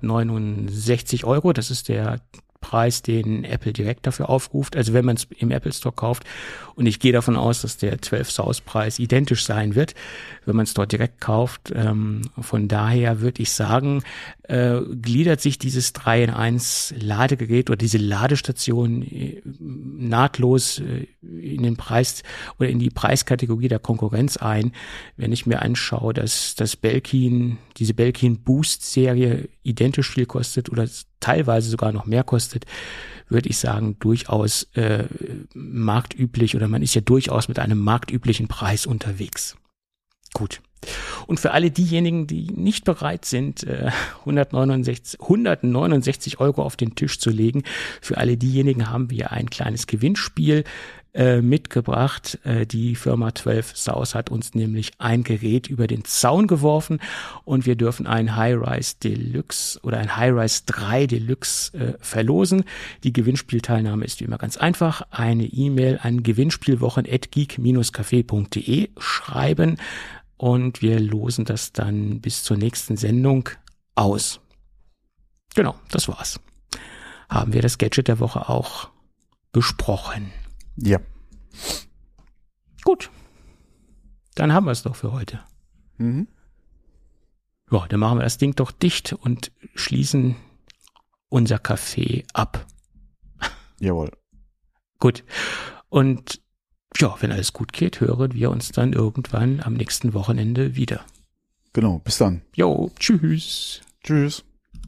169 €. Das ist der Preis, den Apple direkt dafür aufruft, also wenn man es im Apple Store kauft. Und ich gehe davon aus, dass der 12 South Preis identisch sein wird, wenn man es dort direkt kauft. Von daher würde ich sagen, gliedert sich dieses 3-in-1 Ladegerät oder diese Ladestation nahtlos in den Preis oder in die Preiskategorie der Konkurrenz ein. Wenn ich mir anschaue, dass diese Belkin Boost Serie identisch viel kostet oder teilweise sogar noch mehr kostet, würde ich sagen, durchaus marktüblich oder man ist ja durchaus mit einem marktüblichen Preis unterwegs. Gut. Und für alle diejenigen, die nicht bereit sind, 169 € auf den Tisch zu legen, für alle diejenigen haben wir ein kleines Gewinnspiel mitgebracht. Die Firma 12 South hat uns nämlich ein Gerät über den Zaun geworfen und wir dürfen ein Hi-Rise Deluxe oder ein Hi-Rise 3 Deluxe verlosen. Die Gewinnspielteilnahme ist wie immer ganz einfach. Eine E-Mail an gewinnspielwochen@geek-café.de schreiben und wir losen das dann bis zur nächsten Sendung aus. Genau, das war's. Haben wir das Gadget der Woche auch besprochen. Ja. Gut. Dann haben wir es doch für heute. Mhm. Ja, dann machen wir das Ding doch dicht und schließen unser Café ab. Jawohl. Gut. Und ja, wenn alles gut geht, hören wir uns dann irgendwann am nächsten Wochenende wieder. Genau, bis dann. Jo, tschüss. Tschüss.